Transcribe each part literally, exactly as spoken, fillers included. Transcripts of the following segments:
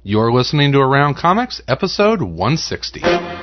You're listening to Around Comics, episode one sixty.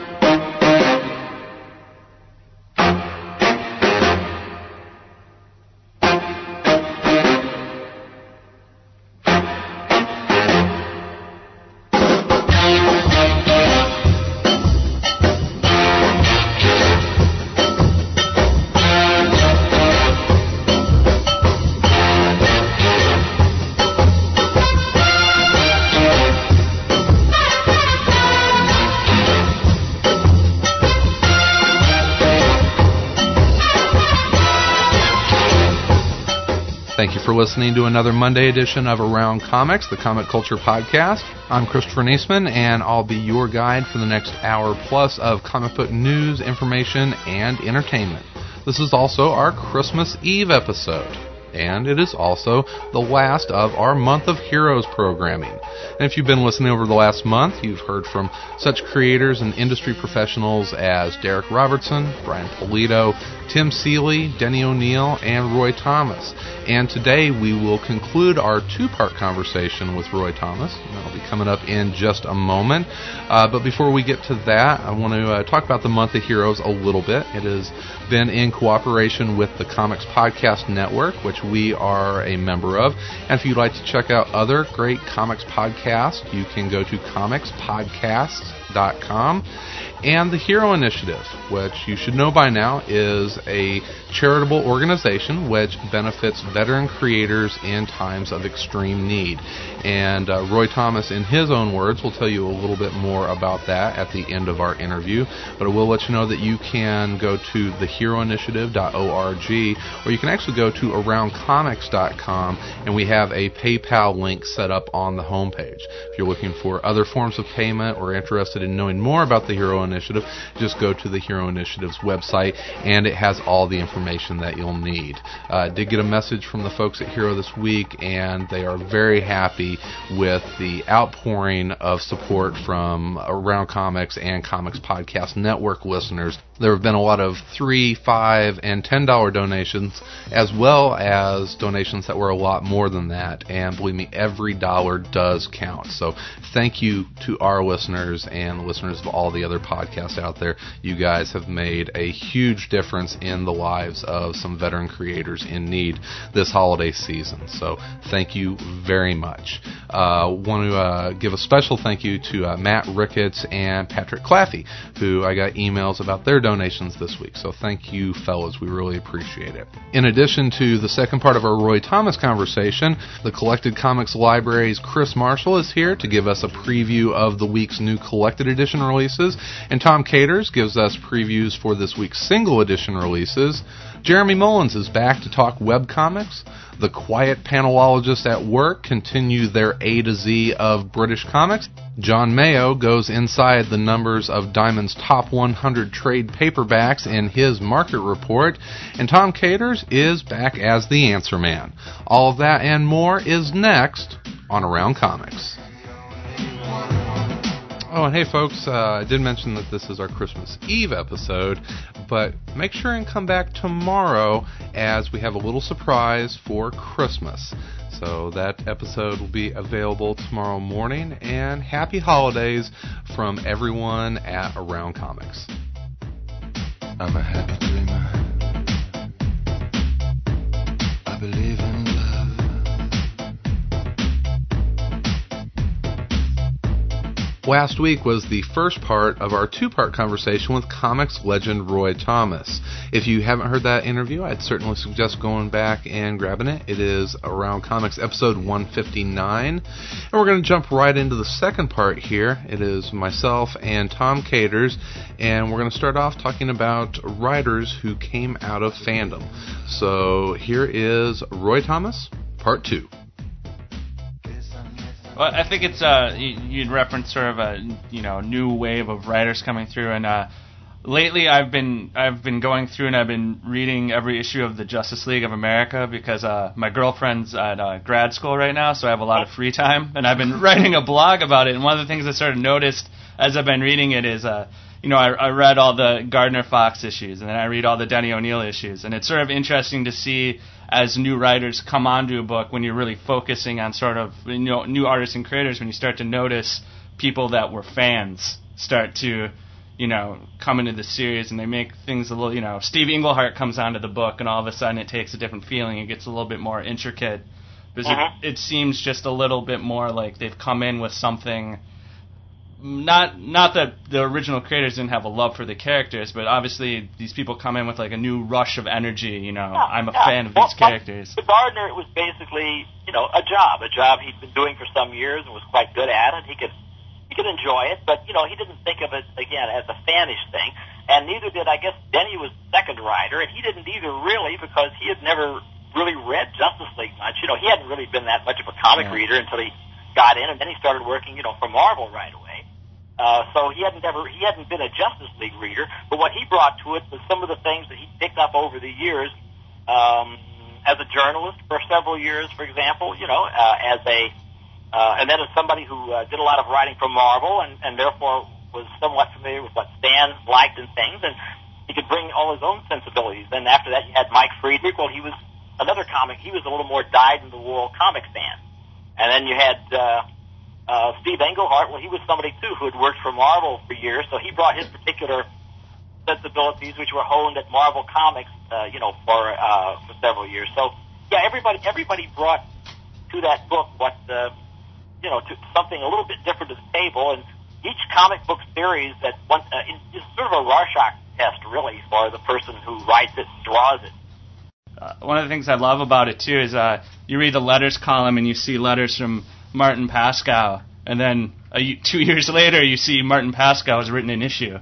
Thank you for listening to another Monday edition of Around Comics, the comic culture podcast. I'm Christopher Niesman, and I'll be your guide for the next hour plus of comic book news, information, and entertainment. This is also our Christmas Eve episode, and it is also the last of our Month of Heroes programming. And if you've been listening over the last month, you've heard from such creators and industry professionals as Derek Robertson, Brian Pulido, Tim Seeley, Denny O'Neil, and Roy Thomas. And today we will conclude our two-part conversation with Roy Thomas. That'll be coming up in just a moment. Uh, but before we get to that, I want to uh, talk about the Month of Heroes a little bit. It has been in cooperation with the Comics Podcast Network, which we are a member of. And if you'd like to check out other great comics podcasts, you can go to comics podcast dot com. And the Hero Initiative, which you should know by now is a charitable organization which benefits veteran creators in times of extreme need. And uh, Roy Thomas, in his own words, will tell you a little bit more about that at the end of our interview. But I will let you know that you can go to the hero initiative dot org, or you can actually go to around comics dot com, and we have a PayPal link set up on the homepage. If you're looking for other forms of payment or interested in knowing more about the Hero Initiative, just go to the Hero Initiative's website, and it has all the information that you'll need. Uh, I did get a message from the folks at Hero this week, and they are very happy with the outpouring of support from Around Comics and Comics Podcast Network listeners. There have been a lot of three, five, and ten dollar donations, as well as donations that were a lot more than that. And believe me, every dollar does count. So thank you to our listeners and the listeners of all the other podcasts out there. You guys have made a huge difference in the lives of some veteran creators in need this holiday season. So thank you very much. I uh, want to uh, give a special thank you to uh, Matt Ricketts and Patrick Claffey, who I got emails about their donations this week. So thank you, fellas. We really appreciate it. In addition to the second part of our Roy Thomas conversation, the Collected Comics Library's Chris Marshall is here to give us a preview of the week's new collected edition releases, and Tom Caters gives us previews for this week's single edition releases. Jeremy Mullins is back to talk webcomics. The Quiet Panelologists at work continue their A to Z of British comics. John Mayo goes inside the numbers of Diamond's top one hundred trade paperbacks in his market report. And Tom Caters is back as the Answer Man. All of that and more is next on Around Comics. Oh, and hey folks, uh, I did mention that this is our Christmas Eve episode, but make sure and come back tomorrow as we have a little surprise for Christmas. So that episode will be available tomorrow morning, and happy holidays from everyone at Around Comics. I'm a happy dreamer. I believe in love. Last week was the first part of our two-part conversation with comics legend Roy Thomas. If you haven't heard that interview, I'd certainly suggest going back and grabbing it. It is Around Comics episode one fifty-nine. And we're going to jump right into the second part here. It is myself and Tom Caters, and we're going to start off talking about writers who came out of fandom. So here is Roy Thomas, part two. Well, I think it's uh, you'd reference sort of a you know new wave of writers coming through, and uh, lately I've been I've been going through and I've been reading every issue of the Justice League of America because uh, my girlfriend's at uh, grad school right now, so I have a lot of free time, and I've been writing a blog about it. And one of the things I sort of noticed as I've been reading it is uh, you know, I, I read all the Gardner Fox issues, and then I read all the Denny O'Neil issues, and it's sort of interesting to see as new writers come onto a book when you're really focusing on sort of, you know, new artists and creators, when you start to notice people that were fans start to, you know, come into the series, and they make things a little, you know, Steve Englehart comes onto the book, and all of a sudden it takes a different feeling. It gets a little bit more intricate, because mm-hmm. it, it seems just a little bit more like they've come in with something. Not not that the original creators didn't have a love for the characters, but obviously these people come in with like a new rush of energy, you know, yeah, I'm a yeah. fan of well, these characters. For Gardner, it was basically, you know, a job, a job he'd been doing for some years and was quite good at it. He could he could enjoy it, but, you know, he didn't think of it, again, as a fanish thing, and neither did, I guess, Denny was the second writer, and he didn't either really, because he had never really read Justice League much. You know, he hadn't really been that much of a comic yeah. reader until he got in, and then he started working, you know, for Marvel right away. Uh, so he hadn't ever, he hadn't been a Justice League reader, but what he brought to it was some of the things that he picked up over the years, um, as a journalist for several years, for example, you know, uh, as a, uh, and then as somebody who uh, did a lot of writing for Marvel and, and therefore was somewhat familiar with what Stan liked and things, and he could bring all his own sensibilities. Then after that, you had Mike Friedrich. Well, he was another comic. He was a little more dyed-in-the-wool comic fan. And then you had, uh, Uh, Steve Englehart, well, he was somebody, too, who had worked for Marvel for years, so he brought his particular sensibilities, which were honed at Marvel Comics, uh, you know, for uh, for several years. So, yeah, everybody everybody brought to that book what, uh, you know, to something a little bit different to the table, and each comic book series that one, uh, is sort of a Rorschach test, really, for the person who writes it and draws it. Uh, one of the things I love about it, too, is uh, you read the letters column and you see letters from Martin Pascow, and then uh, two years later you see Martin Pascow has written an issue,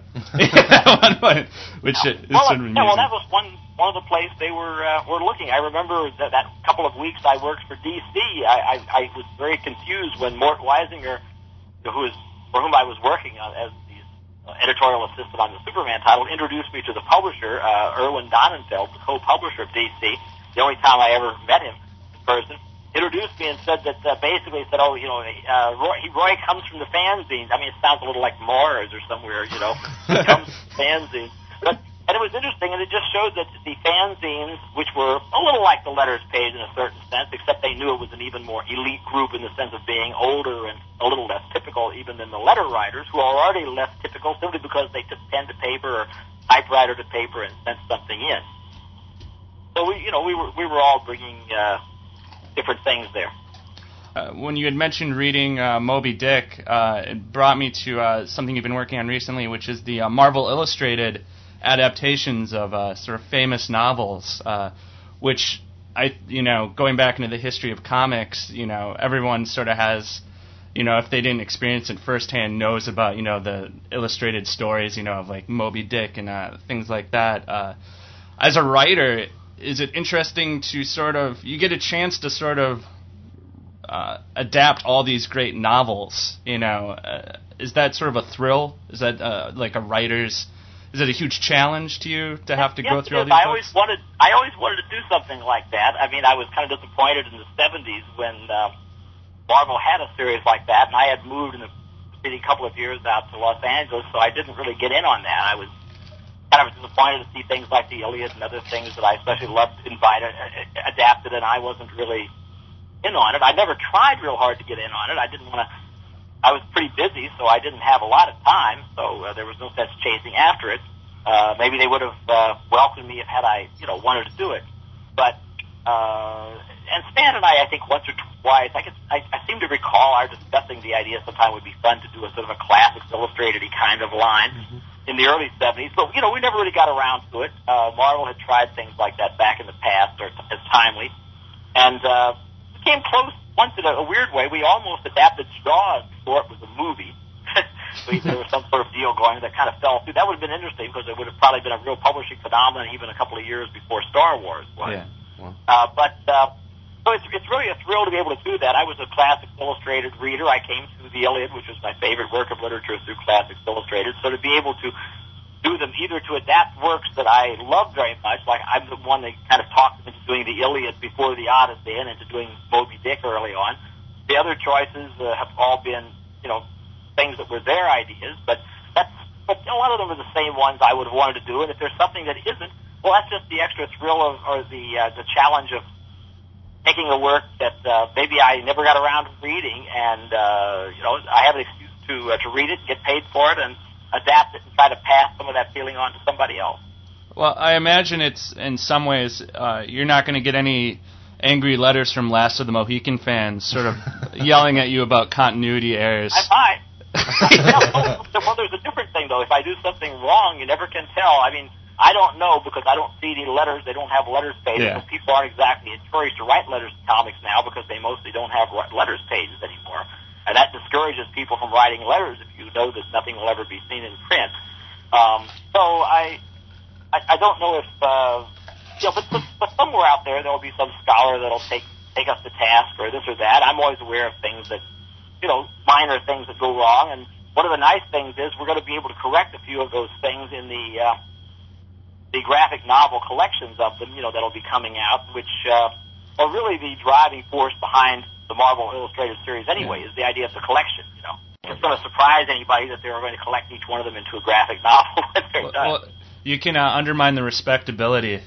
which yeah. is well, sort of yeah, well, that was one one of the places they were uh, were looking. I remember that, that couple of weeks I worked for D C. I, I, I was very confused when Mort Weisinger, who is for whom I was working on as the uh, editorial assistant on the Superman title, introduced me to the publisher, uh, Erwin Donenfeld, the co-publisher of D C. The only time I ever met him in person. Introduced me and said that uh, basically said, oh, you know, uh, Roy, he, Roy comes from the fanzines. I mean, it sounds a little like Mars or somewhere, you know. He comes from the fanzines. But, and it was interesting, and it just showed that the fanzines, which were a little like the letters page in a certain sense, except they knew it was an even more elite group in the sense of being older and a little less typical even than the letter writers, who are already less typical simply because they took pen to paper or typewriter to paper and sent something in. So we, you know, we were we were all bringing uh, different things there. Uh, when you had mentioned reading uh, Moby Dick, uh, it brought me to uh, something you've been working on recently, which is the uh, Marvel Illustrated adaptations of uh, sort of famous novels, uh, which I, you know, going back into the history of comics, you know, everyone sort of has, you know, if they didn't experience it firsthand, knows about, you know, the illustrated stories, you know, of like Moby Dick and uh, things like that. Uh, as a writer, is it interesting to sort of, you get a chance to sort of uh, adapt all these great novels, you know, uh, is that sort of a thrill? Is that uh, like a writer's, is it a huge challenge to you to have to yes, go through all these I books? always wanted, I always wanted to do something like that. I mean, I was kind of disappointed in the seventies when uh, Marvel had a series like that, and I had moved in a a couple of years out to Los Angeles, so I didn't really get in on that. I was kind of disappointed to see things like the Iliad and other things that I especially loved invited, adapted, and I wasn't really in on it. I never tried real hard to get in on it. I didn't want to. I was pretty busy, so I didn't have a lot of time, so uh, there was no sense chasing after it. Uh, maybe they would have uh, welcomed me if had I, you know, wanted to do it. But uh, and Stan and I, I think once or twice, I, could, I, I seem to recall our discussing the idea sometime would be fun to do a sort of a Classics Illustrated-y kind of line mm-hmm. in the early seventies. But, you know, we never really got around to it. Uh, Marvel had tried things like that back in the past, or t- as timely. And uh, it came close once in a, a weird way. We almost adapted Straws before it was a movie. we, there was some sort of deal going that kind of fell through. That would have been interesting because it would have probably been a real publishing phenomenon even a couple of years before Star Wars was. Yeah. Well. Uh, but uh, so it's, it's really a thrill to be able to do that. I was a Classics Illustrated reader. I came through the Iliad, which was my favorite work of literature, through Classics Illustrated. So to be able to do them either to adapt works that I love very much, like I'm the one that kind of talked them into doing the Iliad before the Odyssey and into doing Moby Dick early on. The other choices uh, have all been, you know, things that were their ideas, but that's but a lot of them are the same ones I would have wanted to do. And if there's something that isn't, well, that's just the extra thrill of, or the uh, the challenge of taking a work that uh, maybe I never got around to reading, and uh, you know, I have an excuse to uh, to read it, get paid for it, and adapt it and try to pass some of that feeling on to somebody else. Well, I imagine it's in some ways uh, you're not going to get any angry letters from Last of the Mohican fans sort of yelling at you about continuity errors. I might. well, well, there's a different thing, though. If I do something wrong, you never can tell. I mean, I don't know because I don't see any letters. They don't have letters pages. Yeah. So people aren't exactly encouraged to write letters to comics now because they mostly don't have letters pages anymore. And that discourages people from writing letters if you know that nothing will ever be seen in print. Um, so I, I, I don't know if, uh, you know, but, but, but somewhere out there there will be some scholar that'll take take us to task or this or that. I'm always aware of things that, you know, minor things that go wrong. And one of the nice things is we're going to be able to correct a few of those things in the uh, the graphic novel collections of them, you know, that'll be coming out, which uh, are really the driving force behind the Marvel Illustrated series anyway, is the idea of the collection, you know. It's going to surprise anybody that they're going to collect each one of them into a graphic novel when they're well, done. well, you can uh, undermine the respectability.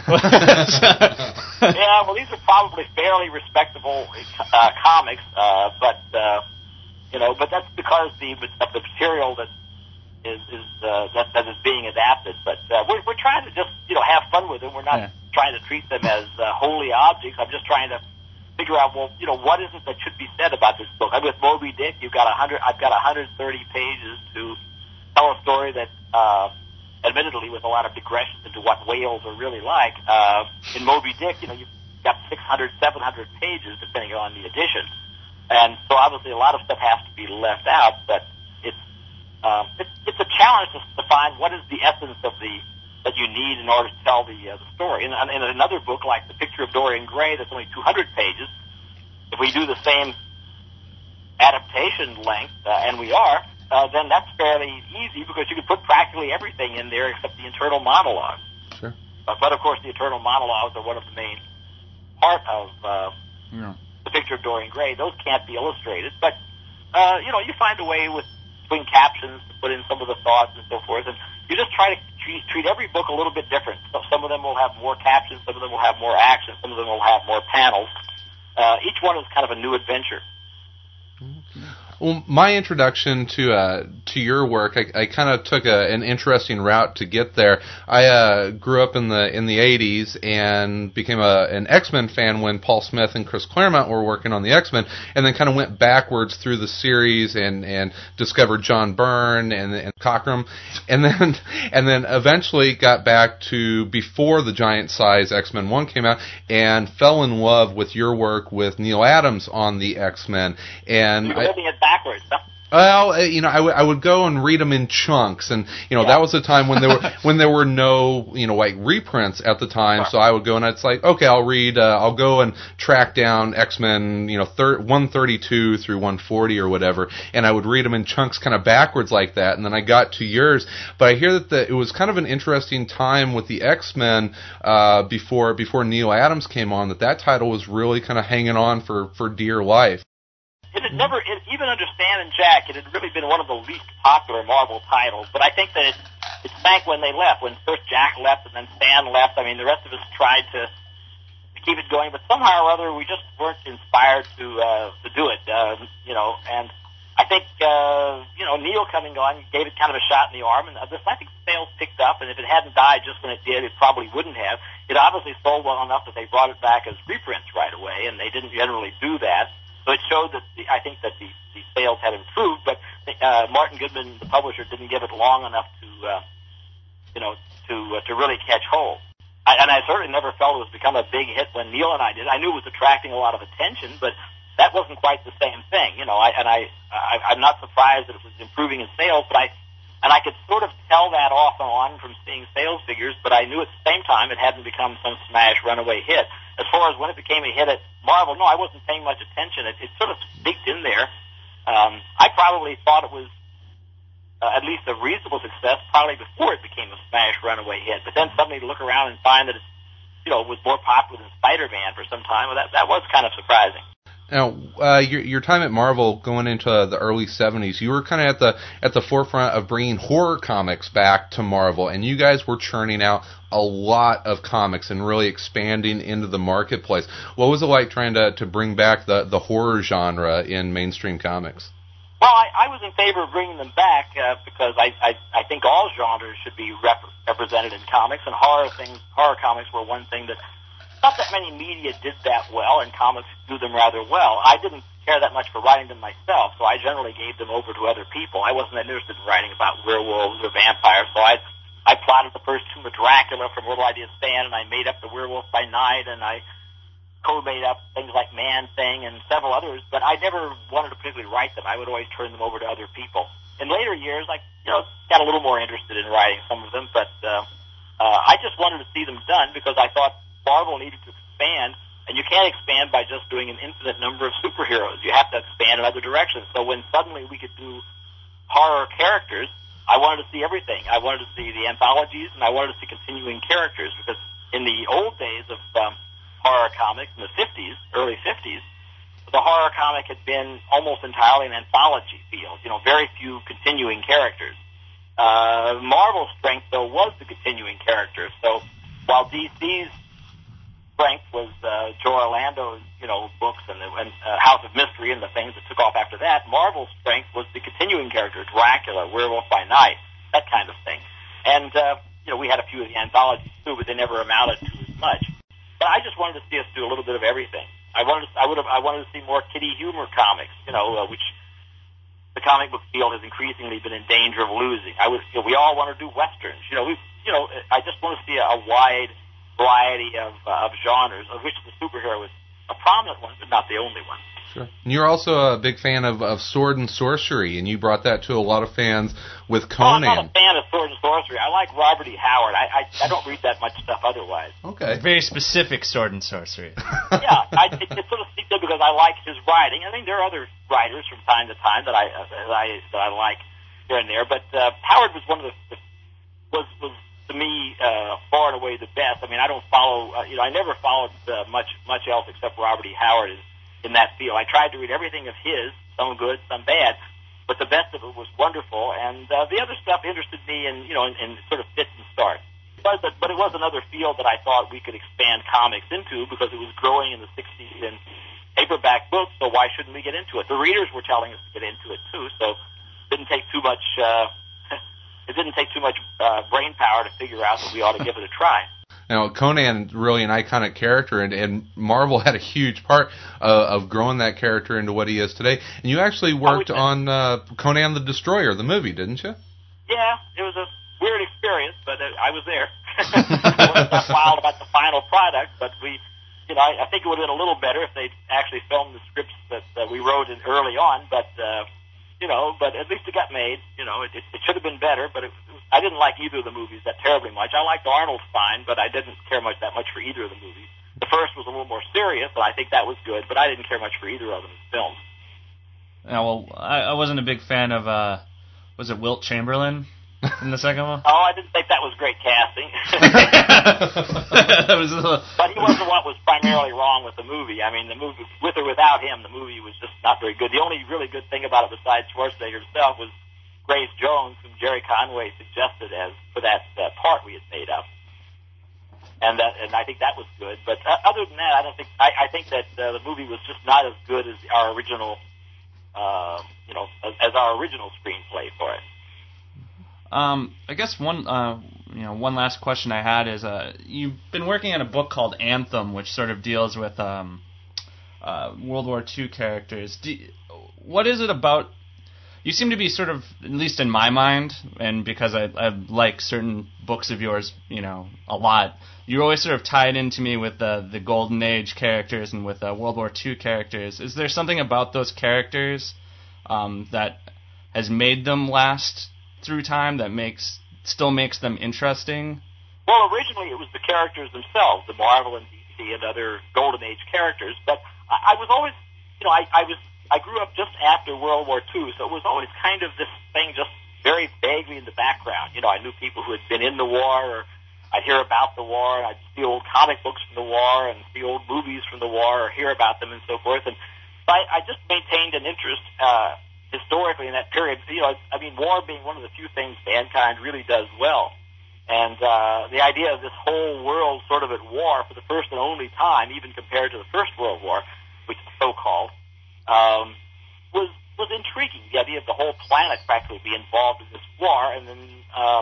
Yeah, well, these are probably fairly respectable uh, comics, uh, but, uh, you know, but that's because the of the material that is, is uh, that, that is being adapted. But uh, we're, we're trying to just, you know, have fun with them. We're not yeah. trying to treat them as uh, holy objects. I'm just trying to figure out, well, you know, what is it that should be said about this book? I'm with Moby Dick. You've got a hundred. I've got one hundred thirty pages to tell a story that, uh, admittedly, with a lot of digressions into what whales are really like. Uh, in Moby Dick, you know, you've got six hundred, seven hundred pages, depending on the edition, and so obviously a lot of stuff has to be left out. But it's um, it's, it's a challenge to, to find what is the essence of the that you need in order to tell the uh, the story. In, in another book, like The Picture of Dorian Gray, that's only two hundred pages. If we do the same adaptation length, uh, and we are, uh, then that's fairly easy because you can put practically everything in there except the internal monologue. Sure. Uh, but of course, the internal monologues are one of the main part of uh, Yeah. The Picture of Dorian Gray. Those can't be illustrated, but uh, you know, you find a way with between captions to put in some of the thoughts and so forth, and you just try to treat, treat every book a little bit different. So some of them will have more captions, some of them will have more action, some of them will have more panels. Uh, each one is kind of a new adventure. Well, my introduction to uh, to your work, I, I kind of took a, an interesting route to get there. I uh, grew up in the in the eighties and became a, an X-Men fan when Paul Smith and Chris Claremont were working on the X-Men, and then kind of went backwards through the series and, and discovered John Byrne and, and Cockrum, and then and then eventually got back to before the Giant Size X-Men one came out and fell in love with your work with Neil Adams on the X-Men. And You're I, living it backwards, huh? Well, uh, you know, I, w- I would go and read them in chunks, and you know, Yeah. that was the time when there were when there were no, you know, like reprints at the time. So I would go and it's like, okay, I'll read, uh, I'll go and track down X-Men, you know, thir- one thirty-two through one forty or whatever, and I would read them in chunks, kind of backwards like that. And then I got to yours, but I hear that the, it was kind of an interesting time with the X-Men uh, before before Neil Adams came on. That that title was really kind of hanging on for for dear life. It had never, it, even under Stan and Jack, it had really been one of the least popular Marvel titles. But I think that it, it sank when they left. When first Jack left and then Stan left, I mean, the rest of us tried to, to keep it going. But somehow or other, we just weren't inspired to uh, to do it, uh, you know. And I think, uh, you know, Neil coming on gave it kind of a shot in the arm. And uh, this, I think the sales picked up. And if it hadn't died just when it did, it probably wouldn't have. It obviously sold well enough that they brought it back as reprints right away. And they didn't generally do that. So it showed that the, I think that the, the sales had improved, but uh, Martin Goodman, the publisher, didn't give it long enough to, uh, you know, to uh, to really catch hold. I, and I certainly never felt it was become a big hit when Neil and I did. I knew it was attracting a lot of attention, but that wasn't quite the same thing, you know. I, and I, I, I'm not surprised that it was improving in sales, but I, and I could sort of tell that off and on from seeing sales figures, but I knew at the same time it hadn't become some smash runaway hit. As far as when it became a hit at Marvel, no, I wasn't paying much attention. It, it sort of sneaked in there. Um, I probably thought it was uh, at least a reasonable success probably before it became a smash runaway hit. But then suddenly to look around and find that it, you know, was more popular than Spider-Man for some time, well, that that was kind of surprising. Now, uh, your your time at Marvel going into uh, the early seventies, you were kind of at the at the forefront of bringing horror comics back to Marvel, and you guys were churning out a lot of comics and really expanding into the marketplace. What was it like trying to, to bring back the, the horror genre in mainstream comics? Well, I, I was in favor of bringing them back uh, because I, I I think all genres should be rep- represented in comics, and horror things horror comics were one thing that. Not that many media did that well, and comics do them rather well. I didn't care that much for writing them myself, so I generally gave them over to other people. I wasn't interested in writing about werewolves or vampires, so I I plotted the first Tomb of Dracula from Little Idea Stan, and I made up the Werewolf by Night, and I co-made up things like Man-Thing and several others, but I never wanted to particularly write them. I would always turn them over to other people. In later years, I you know got a little more interested in writing some of them, but uh, uh, I just wanted to see them done because I thought Marvel needed to expand, and you can't expand by just doing an infinite number of superheroes. You have to expand in other directions. So when suddenly we could do horror characters, I wanted to see everything. I wanted to see the anthologies, and I wanted to see continuing characters, because in the old days of um, horror comics, in the fifties, early fifties, the horror comic had been almost entirely an anthology field, you know, very few continuing characters. Uh, Marvel's strength, though, was the continuing characters. So while D C's strength was uh, Joe Orlando's, you know, books and, the, and uh, House of Mystery and the things that took off after that, Marvel's strength was the continuing character, Dracula, Werewolf by Night, that kind of thing. And, uh, you know, we had a few of the anthologies, too, but they never amounted to as much. But I just wanted to see us do a little bit of everything. I wanted to, I would have, I wanted to see more kiddie humor comics, you know, uh, which the comic book field has increasingly been in danger of losing. I was, you know, we all want to do westerns. You know, we, you know, I just want to see a, a wide variety of uh, of genres, of which the superhero is a prominent one, but not the only one. Sure. And you're also a big fan of, of sword and sorcery, and you brought that to a lot of fans with Conan. Oh, I'm not a fan of sword and sorcery. I like Robert E. Howard. I I, I don't read that much stuff otherwise. Okay. Very specific sword and sorcery. Yeah, I, it, it sort of speaks to because I like his writing. I think there are other writers from time to time that I uh, that I that I like here and there, but uh, Howard was one of the, the was was. to me, uh, far and away the best. I mean, I don't follow, uh, you know, I never followed uh, much much else except Robert E. Howard in, in that field. I tried to read everything of his, some good, some bad, but the best of it was wonderful. And uh, the other stuff interested me in, you know, in, in sort of fits and starts. But, but, but it was another field that I thought we could expand comics into because it was growing in the sixties in paperback books, so why shouldn't we get into it? The readers were telling us to get into it, too, so it didn't take too much... Uh, It didn't take too much uh, brain power to figure out that we ought to give it a try. Now, Conan, really an iconic character, and, and Marvel had a huge part uh, of growing that character into what he is today. And you actually worked on uh, Conan the Destroyer, the movie, didn't you? Yeah, it was a weird experience, but uh, I was there. I wasn't that wild about the final product, but we, you know, I, I think it would have been a little better if they'd actually filmed the scripts that uh, we wrote in early on, but... Uh, You know, but at least it got made. You know, it, it, it should have been better, but it, it was, I didn't like either of the movies that terribly much. I liked Arnold fine, but I didn't care much that much for either of the movies. The first was a little more serious, and I think that was good, but I didn't care much for either of them as films. Yeah, well, I, I wasn't a big fan of, uh, was it Wilt Chamberlain in the second one? Oh, I didn't think that was great casting. That was a little... But he wasn't what was primarily wrong with the movie. I mean, the movie, with or without him, the movie was just not very good. The only really good thing about it besides Schwarzenegger himself was Grace Jones, whom Jerry Conway suggested as for that uh, part we had made up. And that, and I think that was good. But uh, other than that, I don't think, I, I think that uh, the movie was just not as good as our original, uh, you know, as, as our original screenplay for it. Um, I guess one, uh, you know, one last question I had is, uh, you've been working on a book called Anthem, which sort of deals with um, uh, World War Two characters. Do, what is it about? You seem to be sort of, at least in my mind, and because I, I like certain books of yours, you know, a lot. You're always sort of tied into me with the the Golden Age characters and with uh, World War Two characters. Is there something about those characters um, that has made them last through time that makes still makes them interesting? Well, originally it was the characters themselves, the Marvel and D C and other Golden Age characters. But I, I was always, you know, I, I was I grew up just after World War Two, so it was always kind of this thing just very vaguely in the background. You know, I knew people who had been in the war, or I'd hear about the war, and I'd see old comic books from the war, and see old movies from the war, or hear about them and so forth. And So I, I just maintained an interest uh, historically in that period. You know, I mean, war being one of the few things mankind really does well. And uh, the idea of this whole world sort of at war for the first and only time, even compared to the First World War, which is so-called, um, was was intriguing. The idea of the whole planet practically be involved in this war, and then uh,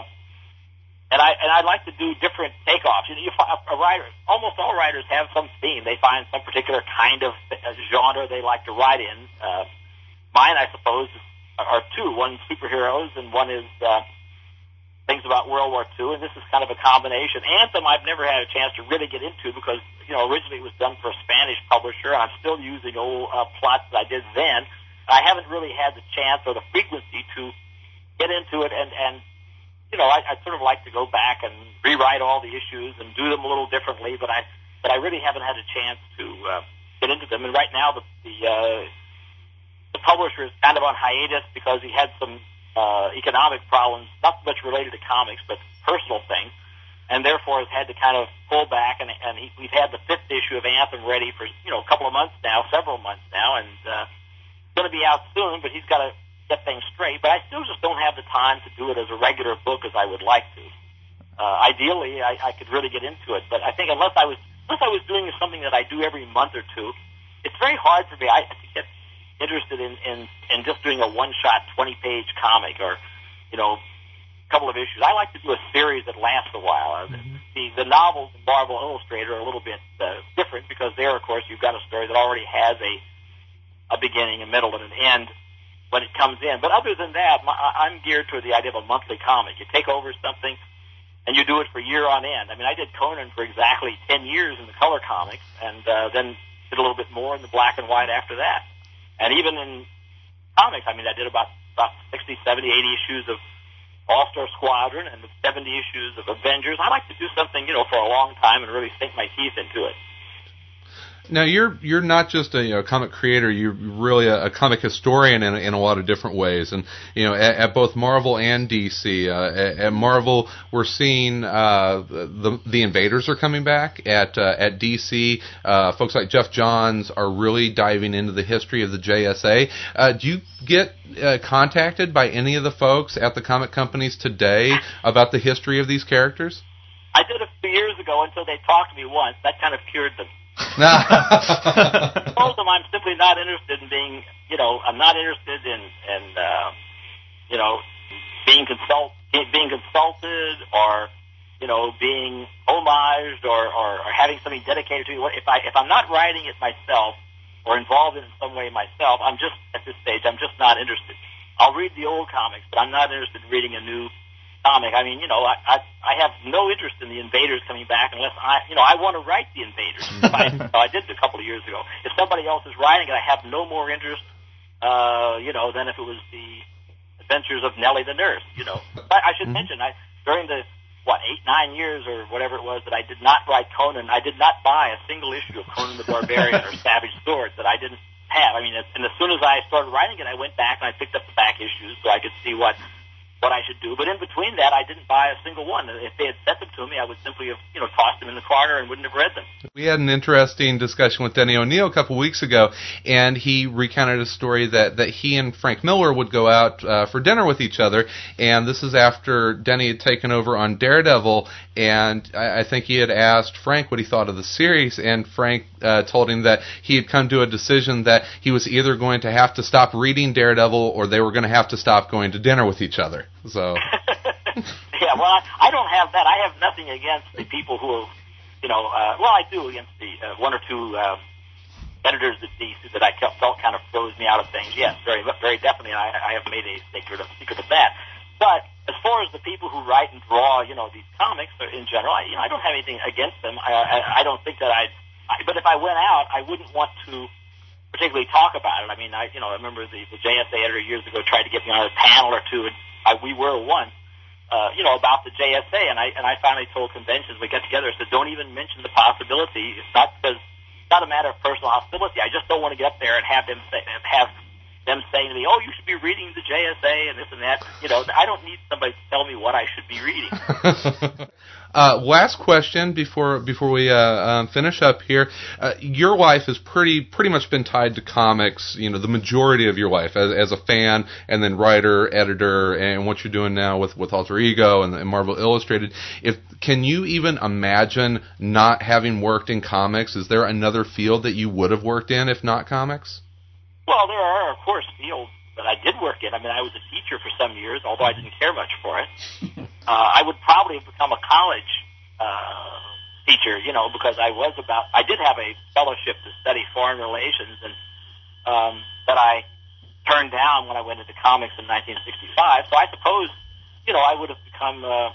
and I and I like to do different takeoffs. You know, you, a writer, almost all writers have some theme. They find some particular kind of genre they like to write in. Uh, mine, I suppose, are two. One superheroes, and one is uh, things about World War Two, and this is kind of a combination. Anthem I've never had a chance to really get into because, you know, originally it was done for a Spanish publisher, and I'm still using old uh, plots that I did then. I haven't really had the chance or the frequency to get into it, and, and you know, I, I'd sort of like to go back and rewrite all the issues and do them a little differently, but I but I really haven't had a chance to uh, get into them. And right now the the, uh, the publisher is kind of on hiatus because he had some Uh, economic problems, not so much related to comics, but personal things, and therefore has had to kind of pull back. And, and he, we've had the fifth issue of Anthem ready for you know a couple of months now, several months now, and uh, it's going to be out soon. But he's got to get things straight. But I still just don't have the time to do it as a regular book as I would like to. Uh, ideally, I, I could really get into it, but I think unless I was unless I was doing something that I do every month or two, it's very hard for me. I to get interested in, in, in just doing a one-shot twenty-page comic or, you know, a couple of issues. I like to do a series that lasts a while. Mm-hmm. The, the novels in Marvel Illustrated are a little bit uh, different because there, of course, you've got a story that already has a a beginning, a middle, and an end when it comes in. But other than that, my, I'm geared toward the idea of a monthly comic. You take over something and you do it for year on end. I mean, I did Conan for exactly ten years in the color comics and uh, then did a little bit more in the black and white after that. And even in comics, I mean, I did about, about sixty, seventy, eighty issues of All-Star Squadron and the seventy issues of Avengers. I like to do something, you know, for a long time and really sink my teeth into it. Now, you're you're not just a you know, comic creator. You're really a, a comic historian in, in a lot of different ways. And, you know, at, at both Marvel and D C, uh, at, at Marvel, we're seeing uh, the the Invaders are coming back. At uh, at D C, uh, folks like Jeff Johns are really diving into the history of the J S A. Uh, do you get uh, contacted by any of the folks at the comic companies today about the history of these characters? I did a few years ago until they talked to me once. That kind of cured them. I told them I'm simply not interested in being, you know, I'm not interested in, in uh, you know, being consult, being consulted or, you know, being homaged or, or, or having something dedicated to me. If I if I'm not writing it myself or involved in it in some way myself, I'm just at this stage I'm just not interested. I'll read the old comics, but I'm not interested in reading a new comic. I mean, you know, I, I I have no interest in the Invaders coming back unless I, you know, I want to write the Invaders. I, I did it a couple of years ago. If somebody else is writing it, I have no more interest, uh, you know, than if it was the Adventures of Nellie the Nurse. You know, but I should mm-hmm. mention, I during the what eight nine years or whatever it was that I did not write Conan, I did not buy a single issue of Conan the Barbarian or Savage Swords that I didn't have. I mean, and as soon as I started writing it, I went back and I picked up the back issues so I could see what. what I should do. But in between that, I didn't buy a single one. If they had sent them to me, I would simply have, you know, tossed them in the corner and wouldn't have read them. We had an interesting discussion with Denny O'Neil a couple weeks ago, and he recounted a story that, that he and Frank Miller would go out uh, for dinner with each other, and this is after Denny had taken over on Daredevil, and I, I think he had asked Frank what he thought of the series, and Frank uh, told him that he had come to a decision that he was either going to have to stop reading Daredevil or they were going to have to stop going to dinner with each other. So, yeah, well, I, I don't have that. I have nothing against the people who, you know, uh, well, I do against the uh, one or two uh, editors at D C that I felt kind of froze me out of things. Yes, very, very definitely. I, I have made a secret of, secret of that. But as far as the people who write and draw, you know, these comics in general, I, you know, I don't have anything against them. I, I, I don't think that I'd, I. But if I went out, I wouldn't want to particularly talk about it. I mean, I, you know, I remember the, the J S A editor years ago tried to get me on a panel or two, and I, we were once, uh, you know, about the J S A, and I and I finally told conventions we got together. I said, don't even mention the possibility. It's not because it's not a matter of personal hostility. I just don't want to get up there and have them say, have them saying to me, oh, you should be reading the J S A and this and that. You know, I don't need somebody to tell me what I should be reading. Uh, last question before before we uh, um, finish up here. Uh, your life has pretty pretty much been tied to comics. You know, the majority of your life as, as a fan, and then writer, editor, and what you're doing now with, with Alter Ego and, and Marvel Illustrated. If can you even imagine not having worked in comics? Is there another field that you would have worked in if not comics? Well, there are, of course, fields that I did work in. I mean, I was a teacher for some years, although I didn't care much for it. Uh, I would probably have become a college uh, teacher, you know, because I was about, I did have a fellowship to study foreign relations, and um, that I turned down when I went into comics in nineteen sixty-five. So I suppose, you know, I would have become, uh,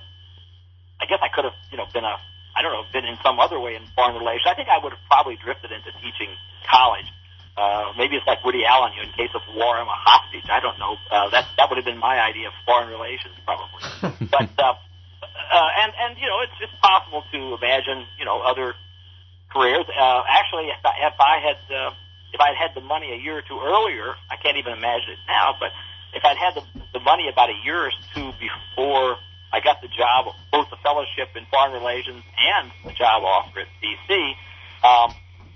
I guess I could have, you know, been a, I don't know, been in some other way in foreign relations. I think I would have probably drifted into teaching college. Uh, maybe it's like Woody Allen, you know, in case of war, I'm a hostage. I don't know. Uh, that that would have been my idea of foreign relations, probably. but uh, uh, and and you know, it's it's possible to imagine, you know, other careers. Uh, actually, if I, if I had uh, if I'd had the money a year or two earlier, I can't even imagine it now. But if I'd had the, the money about a year or two before I got the job, both the fellowship in foreign relations and the job offer at D C. Um,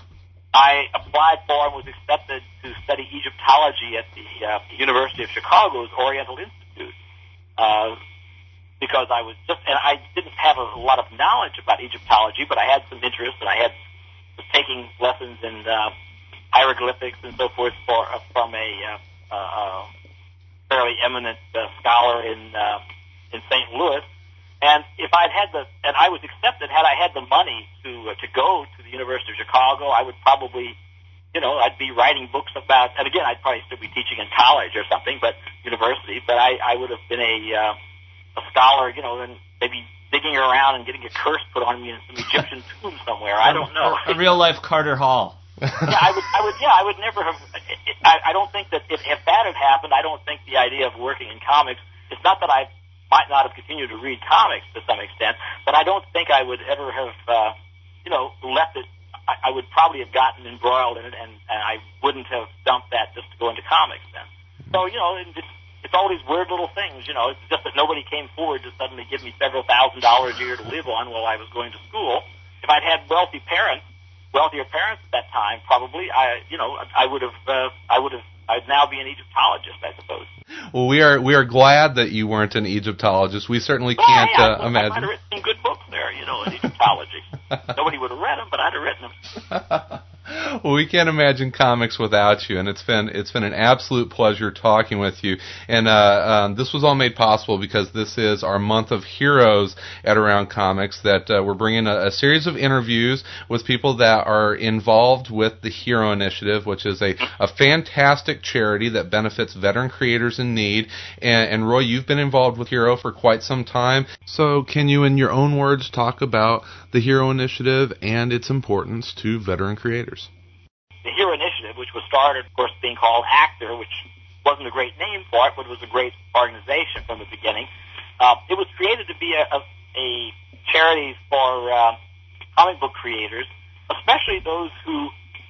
I applied for and was accepted to study Egyptology at the uh, University of Chicago's Oriental Institute uh, because I was just, and I didn't have a lot of knowledge about Egyptology, but I had some interest, and I had was taking lessons in uh, hieroglyphics and so forth for, uh, from a uh, uh, fairly eminent uh, scholar in uh, in Saint Louis. And if I'd had the, and I was accepted, had I had the money to uh, to go to the University of Chicago, I would probably, you know, I'd be writing books about, and again, I'd probably still be teaching in college or something, but university, but I, I would have been a uh, a scholar, you know, and maybe digging around and getting a curse put on me in some Egyptian tomb somewhere. I don't know. A real life Carter Hall. yeah, I would, I would, yeah, I would never have. I, I don't think that if, if that had happened, I don't think the idea of working in comics. It's not that I might not have continued to read comics to some extent, but I don't think I would ever have, uh, you know, left it. I, I would probably have gotten embroiled in it, and, and I wouldn't have dumped that just to go into comics then. So, you know, it's, it's all these weird little things, you know. It's just that nobody came forward to suddenly give me several thousand dollars a year to live on while I was going to school. If I'd had wealthy parents, wealthier parents at that time, probably, I, you know, I would have, uh, I would have, I'd now be an Egyptologist, I suppose. Well, we are we are glad that you weren't an Egyptologist. We certainly well, can't yeah, uh, imagine. I'd have written some good books there, you know, in Egyptology. Nobody would have read them, but I'd have written them. Well, we can't imagine comics without you, and it's been it's been an absolute pleasure talking with you. And uh, um, this was all made possible because this is our month of heroes at Around Comics. That uh, we're bringing a, a series of interviews with people that are involved with the Hero Initiative, which is a, a fantastic charity that benefits veteran creators in need. And, and Roy, you've been involved with Hero for quite some time. So, can you, in your own words, talk about the Hero Initiative and its importance to veteran creators? The Hero Initiative, which was started, of course, being called ACTOR, which wasn't a great name for it, but it was a great organization from the beginning. Uh, it was created to be a, a, a charity for uh, comic book creators, especially those who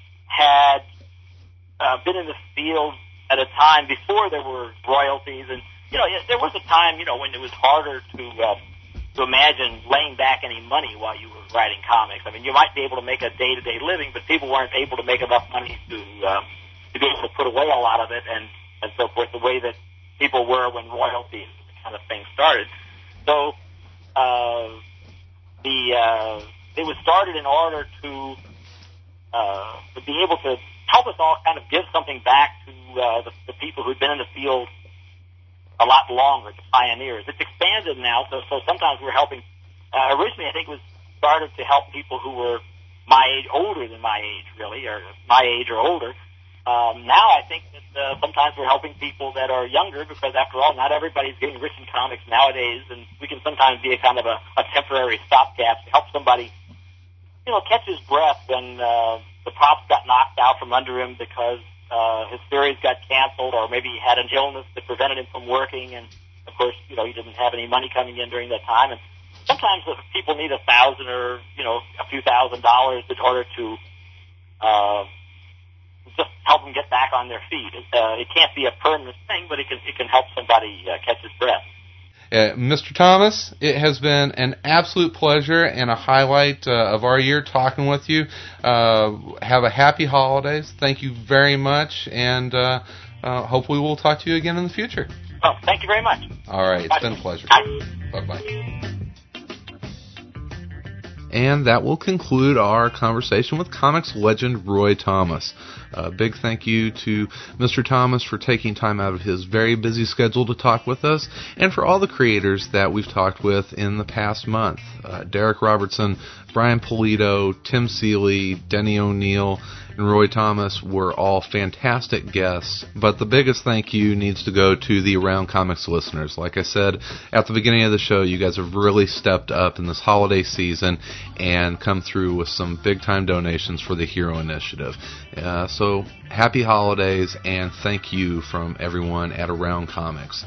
had uh, been in the field at a time before there were royalties. And, you know, there was a time, you know, when it was harder to uh, to imagine laying back any money while you were writing comics. I mean, you might be able to make a day-to-day living, but people weren't able to make enough money to um, to be able to put away a lot of it and, and so forth, the way that people were when royalties kind of thing started. So uh, the uh, it was started in order to uh, to be able to help us all kind of give something back to uh, the, the people who'd been in the field a lot longer, the pioneers. It's expanded now, so so sometimes we're helping. Uh, originally, I think it was started to help people who were my age, older than my age, really, or my age or older. Um, now I think that uh, sometimes we're helping people that are younger because, after all, not everybody's getting rich in comics nowadays, and we can sometimes be a kind of a, a temporary stopgap to help somebody, you know, catch his breath when uh, the props got knocked out from under him because uh, his series got canceled, or maybe he had an illness that prevented him from working, and of course, you know, he didn't have any money coming in during that time. And sometimes if people need a thousand or, you know, a few thousand dollars in order to uh, just help them get back on their feet. Uh, it can't be a permanent thing, but it can it can help somebody uh, catch his breath. Uh, Mister Thomas, it has been an absolute pleasure and a highlight uh, of our year talking with you. Uh, have a happy holidays. Thank you very much, and uh, uh, hopefully we'll talk to you again in the future. Oh, thank you very much. All right, it's Bye. been a pleasure. Bye. Bye-bye. And that will conclude our conversation with comics legend Roy Thomas. A big thank you to Mister Thomas for taking time out of his very busy schedule to talk with us, and for all the creators that we've talked with in the past month. Uh, Derek Robertson, Brian Pulido, Tim Seeley, Denny O'Neil, and Roy Thomas were all fantastic guests, but the biggest thank you needs to go to the Around Comics listeners. Like I said at the beginning of the show, you guys have really stepped up in this holiday season and come through with some big-time donations for the Hero Initiative. Uh, so, happy holidays, and thank you from everyone at Around Comics.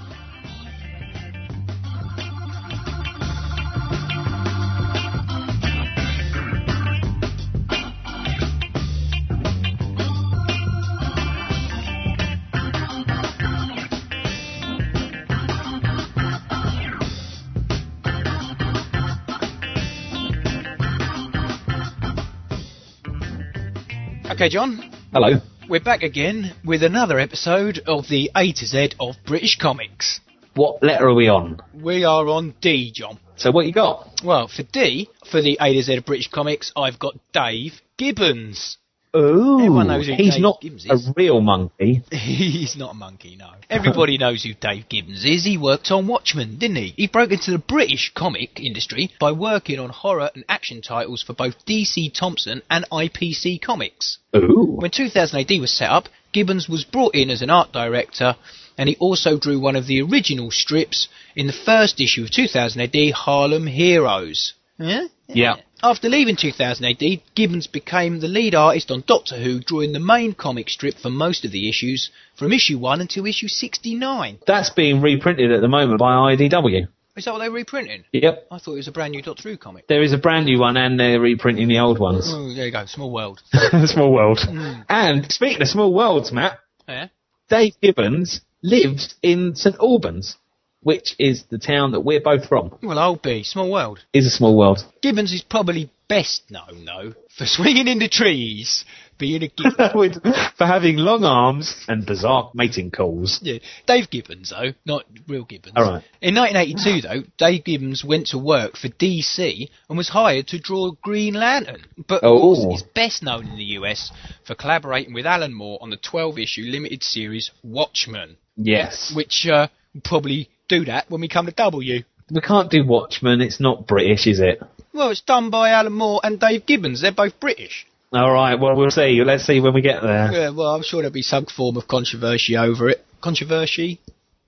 Okay, John. Hello. We're back again with another episode of the A to Z of British Comics. What letter are we on? We are on D, John. So what you got? Well, for D, for the A to Z of British Comics, I've got Dave Gibbons. Ooh, Everyone knows who he's Dave not Gibbons a is. real monkey. He's not a monkey, no. Everybody knows who Dave Gibbons is. He worked on Watchmen, didn't he? He broke into the British comic industry by working on horror and action titles for both D C Thomson and I P C Comics. Ooh. When two thousand A D was set up, Gibbons was brought in as an art director, and he also drew one of the original strips in the first issue of two thousand A D, Harlem Heroes. Yeah? Yeah. After leaving two thousand A D, Gibbons became the lead artist on Doctor Who, drawing the main comic strip for most of the issues, from issue one until issue sixty-nine. That's being reprinted at the moment by I D W. Is that what they're reprinting? Yep. I thought it was a brand new Doctor Who comic. There is a brand new one, and they're reprinting the old ones. Oh, there you go, small world. Small world. Mm. And speaking of small worlds, Matt, Yeah? Dave Gibbons lives in St Albans, which is the town that we're both from. Well, I'll be. Small world. Is a small world. Gibbons is probably best known, though, for swinging in the trees, being a Gibbons. With- for having long arms and bizarre mating calls. Yeah, Dave Gibbons, though, not real Gibbons. All right. In nineteen eighty-two, though, Dave Gibbons went to work for D C and was hired to draw Green Lantern. But of Oh. course, he's best known in the U S for collaborating with Alan Moore on the twelve-issue limited series Watchmen. Yes. Which uh, will probably do that when we come to W. We can't do Watchmen. It's not British, is it? Well, it's done by Alan Moore and Dave Gibbons. They're both British. All right. Well, we'll see. Let's see when we get there. Yeah, well, I'm sure there'll be some form of controversy over it. Controversy?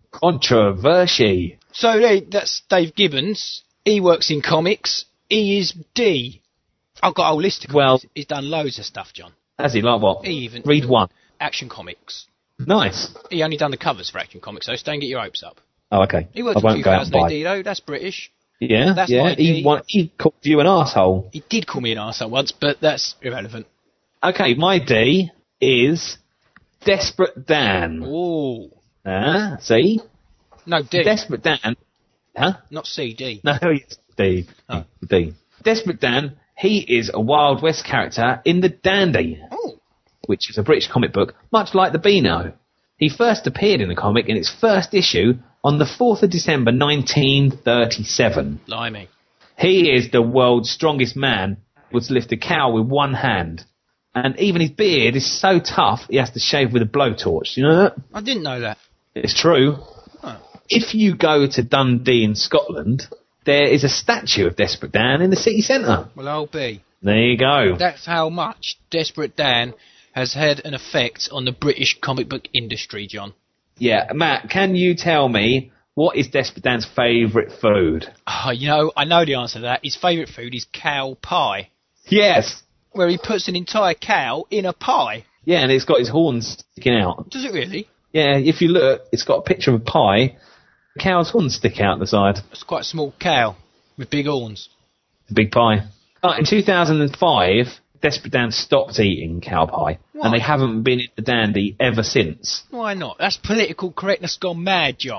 Controversy. So there, that's Dave Gibbons. He works in comics. He is D. I've got a whole list of Well- comics. He's done loads of stuff, John. Has he? Like what? He even Read one. Action Comics. Nice. He only done the covers for Action Comics, so don't get your hopes up. Oh, okay. He worked I in won't go out and two thousand A buy. D though. That's British. Yeah, That's yeah. my He, D. wa- he called you an arsehole. He did call me an arsehole once, but that's irrelevant. Okay, my D is Desperate Dan. Ooh. Ah, see? No, D. Desperate Dan. Huh? Not C, D. No, it's D. Oh. D. Desperate Dan, he is a Wild West character in The Dandy, Oh. which is a British comic book, much like the Beano. He first appeared in the comic in its first issue on the fourth of December nineteen thirty-seven. Blimey. He is the world's strongest man, would lift a cow with one hand. And even his beard is so tough, he has to shave with a blowtorch. You know that? I didn't know that. It's true. Oh. If you go to Dundee in Scotland, there is a statue of Desperate Dan in the city centre. Well, I'll be. There you go. That's how much Desperate Dan has had an effect on the British comic book industry, John. Yeah, Matt, can you tell me what is Desperate Dan's favourite food? Oh, you know, I know the answer to that. His favourite food is cow pie, Yes. where he puts an entire cow in a pie. Yeah, and it's got his horns sticking out. Does it really? Yeah, if you look, it's got a picture of a pie. The cow's horns stick out the side. It's quite a small cow with big horns. It's a big pie. Uh, in two thousand five, Desperate Dan stopped eating cow pie. Why? And they haven't been in the Dandy ever since. Why not? That's political correctness gone mad, John.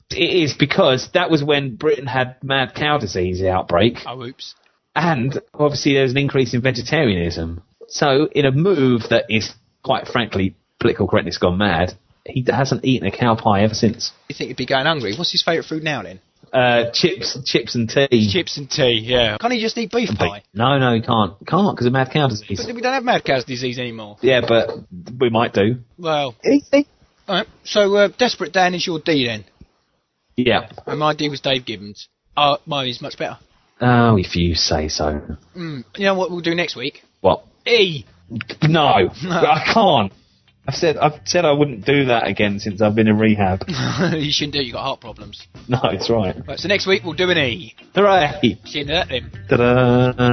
It is, because that was when Britain had mad cow disease outbreak. Oh, oops. And obviously there's an increase in vegetarianism. So in a move that is, quite frankly, political correctness gone mad, he hasn't eaten a cow pie ever since. You think he'd be going hungry? What's his favourite food now then? Uh, chips, chips and tea. Chips and tea, yeah. Can't he just eat beef pie? No, no, he can't. He can't, because of mad cow disease. But we don't have mad cow's disease anymore. Yeah, but we might do. Well, Easy. alright. So, uh, Desperate Dan is your D then? Yeah. And my D was Dave Gibbons. Oh, mine is much better. Oh, if you say so. Mm. You know what we'll do next week? What? E! No, I can't. I've said I've said I wouldn't do that again since I've been in rehab. You shouldn't do it, you've got heart problems. No, it's right. Right, so next week we'll do an E. Hooray! See you in that then. Ta-da!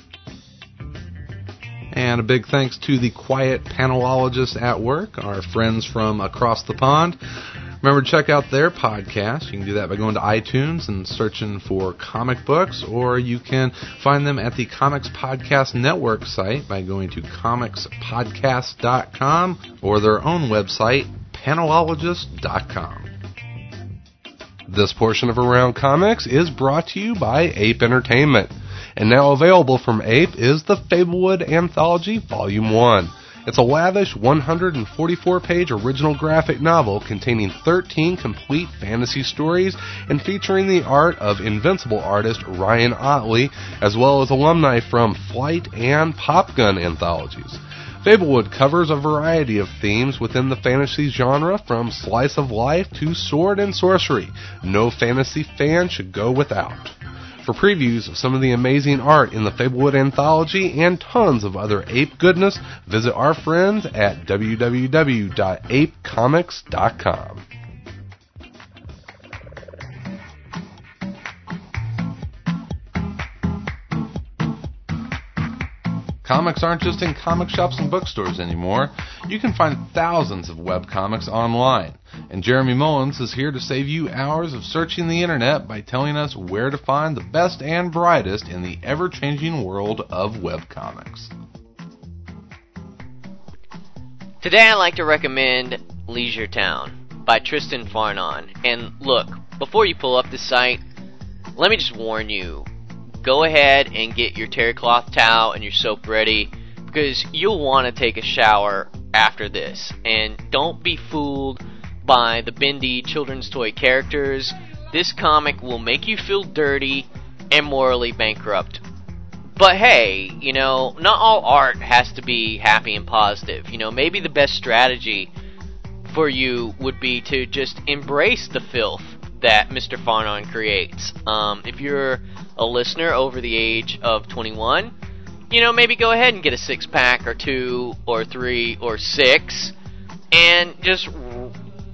And a big thanks to the quiet panelologists at work, our friends from across the pond. Remember to check out their podcast. You can do that by going to iTunes and searching for comic books, or you can find them at the Comics Podcast Network site by going to comics podcast dot com or their own website, panelologist dot com. This portion of Around Comics is brought to you by Ape Entertainment. And now available from Ape is the Fablewood Anthology Volume one. It's a lavish one hundred forty-four page original graphic novel containing thirteen complete fantasy stories and featuring the art of Invincible artist Ryan Ottley, as well as alumni from Flight and Pop Gun anthologies. Fablewood covers a variety of themes within the fantasy genre, from slice of life to sword and sorcery. No fantasy fan should go without. For previews of some of the amazing art in the Fablewood Anthology and tons of other Ape goodness, visit our friends at w w w dot ape comics dot com. Comics aren't just in comic shops and bookstores anymore. You can find thousands of webcomics online. And Jeremy Mullins is here to save you hours of searching the internet by telling us where to find the best and brightest in the ever-changing world of webcomics. Today I'd like to recommend Leisure Town by Tristan Farnon. And look, before you pull up the site, let me just warn you. Go ahead and get your terry cloth towel and your soap ready, because you'll want to take a shower after this. And don't be fooled by the bendy children's toy characters. This comic will make you feel dirty and morally bankrupt. But hey, you know, not all art has to be happy and positive. You know, maybe the best strategy for you would be to just embrace the filth that Mister Farnon creates. Um, if you're a listener over the age of twenty-one, you know, maybe go ahead and get a six pack or two or three or six and just r-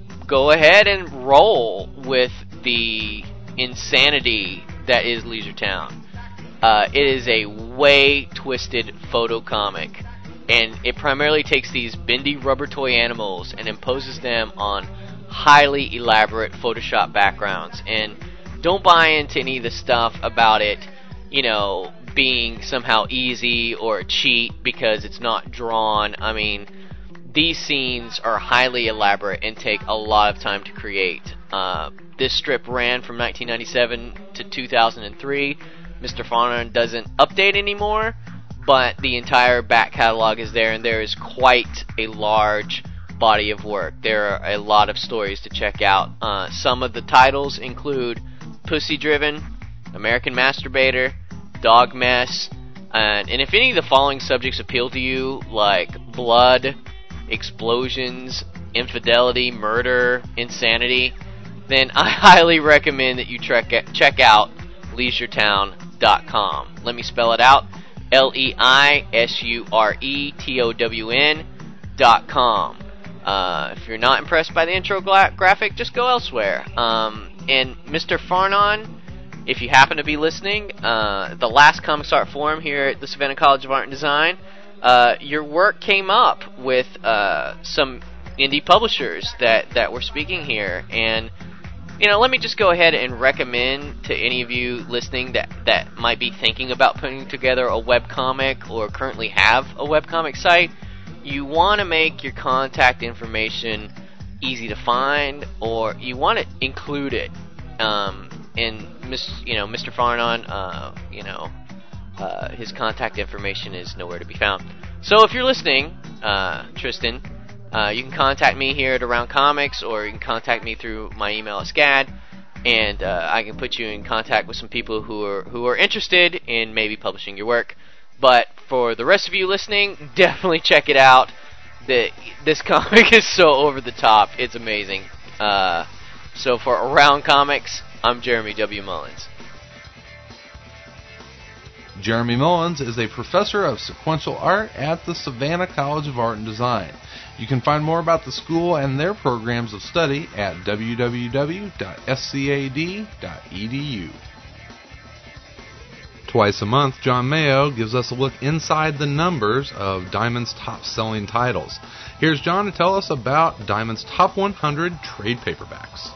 go ahead and roll with the insanity that is Leisure Town. Uh, it is a way twisted photo comic, and it primarily takes these bendy rubber toy animals and imposes them on highly elaborate Photoshop backgrounds. And don't buy into any of the stuff about it, you know, being somehow easy or a cheat because it's not drawn. I mean, these scenes are highly elaborate and take a lot of time to create. Uh, this strip ran from nineteen ninety-seven to two thousand three. Mister Farnon doesn't update anymore, but the entire back catalog is there, and there is quite a large body of work. There are a lot of stories to check out. Uh, some of the titles include Pussy Driven, American Masturbator, Dog Mess, and, and if any of the following subjects appeal to you, like blood, explosions, infidelity, murder, insanity, then I highly recommend that you check check out leisure town dot com. Let me spell it out. L E I S U R E T O W N dot com. Uh, if you're not impressed by the intro gra- graphic, just go elsewhere. Um, and Mister Farnon, if you happen to be listening, uh, the last Comics Art Forum here at the Savannah College of Art and Design, uh, your work came up with uh, some indie publishers that, that were speaking here. And, you know, let me just go ahead and recommend to any of you listening that, that might be thinking about putting together a webcomic or currently have a webcomic site. You want to make your contact information easy to find, or you want to include it. Um, and Miss, you know, Mister Farnon, uh, you know, uh, his contact information is nowhere to be found. So if you're listening, uh, Tristan, uh, you can contact me here at Around Comics, or you can contact me through my email at SCAD, and uh, I can put you in contact with some people who are who are interested in maybe publishing your work. But for the rest of you listening, definitely check it out. The, this comic is so over the top. It's amazing. Uh, so for Around Comics, I'm Jeremy W. Mullins. Jeremy Mullins is a professor of sequential art at the Savannah College of Art and Design. You can find more about the school and their programs of study at w w w dot s c a d dot e d u. Twice a month, John Mayo gives us a look inside the numbers of Diamond's top-selling titles. Here's John to tell us about Diamond's top one hundred trade paperbacks.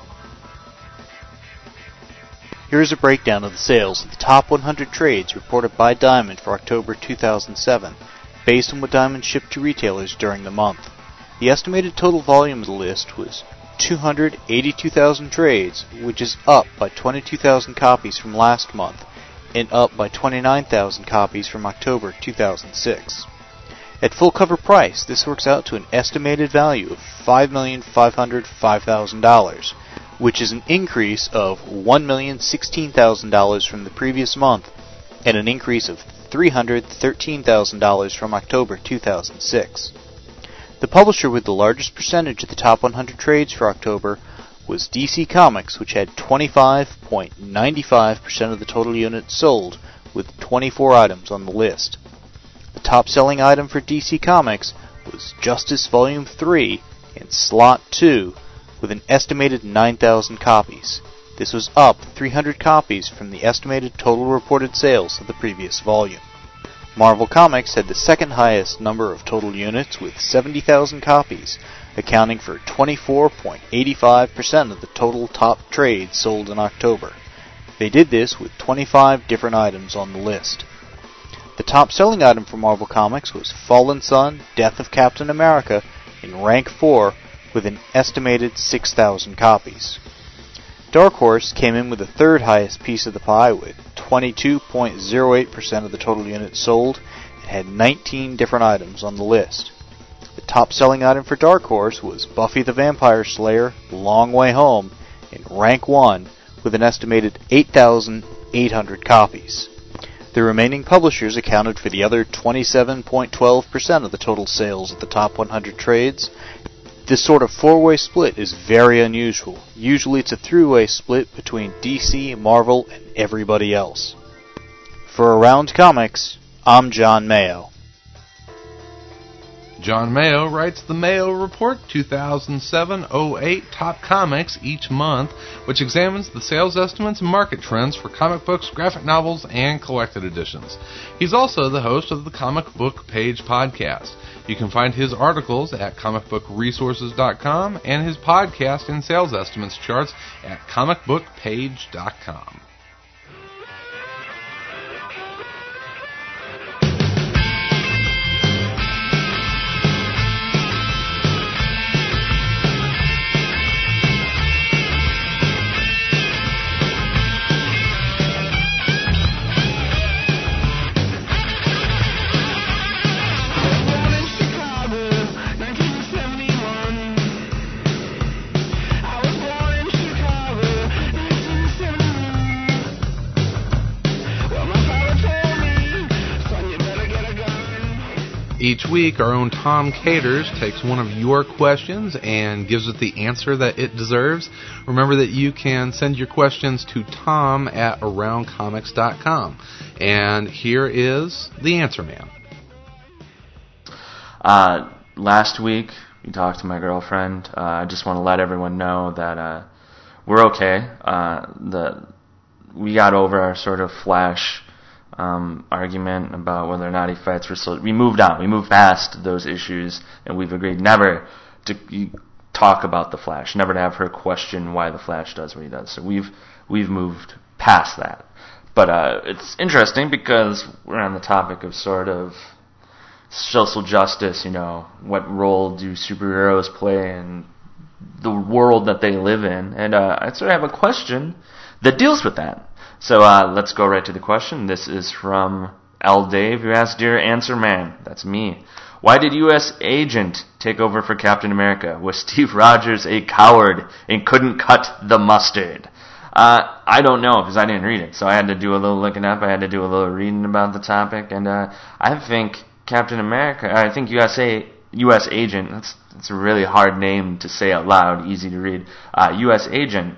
Here's a breakdown of the sales of the top one hundred trades reported by Diamond for October two thousand seven, based on what Diamond shipped to retailers during the month. The estimated total volume of the list was two hundred eighty-two thousand trades, which is up by twenty-two thousand copies from last month, and up by twenty-nine thousand copies from October two thousand six. At full cover price, this works out to an estimated value of five million five hundred five thousand dollars, which is an increase of one million sixteen thousand dollars from the previous month, and an increase of three hundred thirteen thousand dollars from October two thousand six. The publisher with the largest percentage of the top one hundred trades for October was D C Comics, which had twenty-five point nine five percent of the total units sold, with twenty-four items on the list. The top-selling item for D C Comics was Justice Volume three in Slot two, with an estimated nine thousand copies. This was up three hundred copies from the estimated total reported sales of the previous volume. Marvel Comics had the second highest number of total units, with seventy thousand copies, accounting for twenty-four point eight five percent of the total top trades sold in October. They did this with twenty-five different items on the list. The top-selling item for Marvel Comics was Fallen Sun, Death of Captain America, in rank four, with an estimated six thousand copies. Dark Horse came in with the third highest piece of the pie, with twenty-two point zero eight percent of the total units sold, and had nineteen different items on the list. The top-selling item for Dark Horse was Buffy the Vampire Slayer, Long Way Home, in rank one, with an estimated eight thousand eight hundred copies. The remaining publishers accounted for the other twenty-seven point one two percent of the total sales of the top one hundred trades. This sort of four-way split is very unusual. Usually it's a three-way split between D C, Marvel, and everybody else. For Around Comics, I'm John Mayo. John Mayo writes the Mayo Report two thousand seven oh eight Top Comics each month, which examines the sales estimates and market trends for comic books, graphic novels, and collected editions. He's also the host of the Comic Book Page podcast. You can find his articles at comic book resources dot com and his podcast and sales estimates charts at comic book page dot com. Each week, our own Tom Caters takes one of your questions and gives it the answer that it deserves. Remember that you can send your questions to tom at around comics dot com. And here is the answer man. Uh, last week, we talked to my girlfriend. Uh, I just want to let everyone know that uh, we're okay. Uh, the we got over our sort of Flash Um, argument about whether or not he fights for soldiers. We moved on. We moved past those issues, and we've agreed never to talk about the Flash, never to have her question why the Flash does what he does. So we've we've moved past that. But uh, it's interesting because we're on the topic of sort of social justice. You know, what role do superheroes play in the world that they live in. And uh, I sort of have a question that deals with that. So uh, let's go right to the question. This is from L. Dave, who asked, "Dear Answer Man," that's me, "why did U S Agent take over for Captain America? Was Steve Rogers a coward and couldn't cut the mustard?" Uh, I don't know, because I didn't read it, so I had to do a little looking up. I had to do a little reading about the topic, and uh, I think Captain America, I think U S A, U S Agent, that's, that's a really hard name to say out loud, easy to read, uh, U S Agent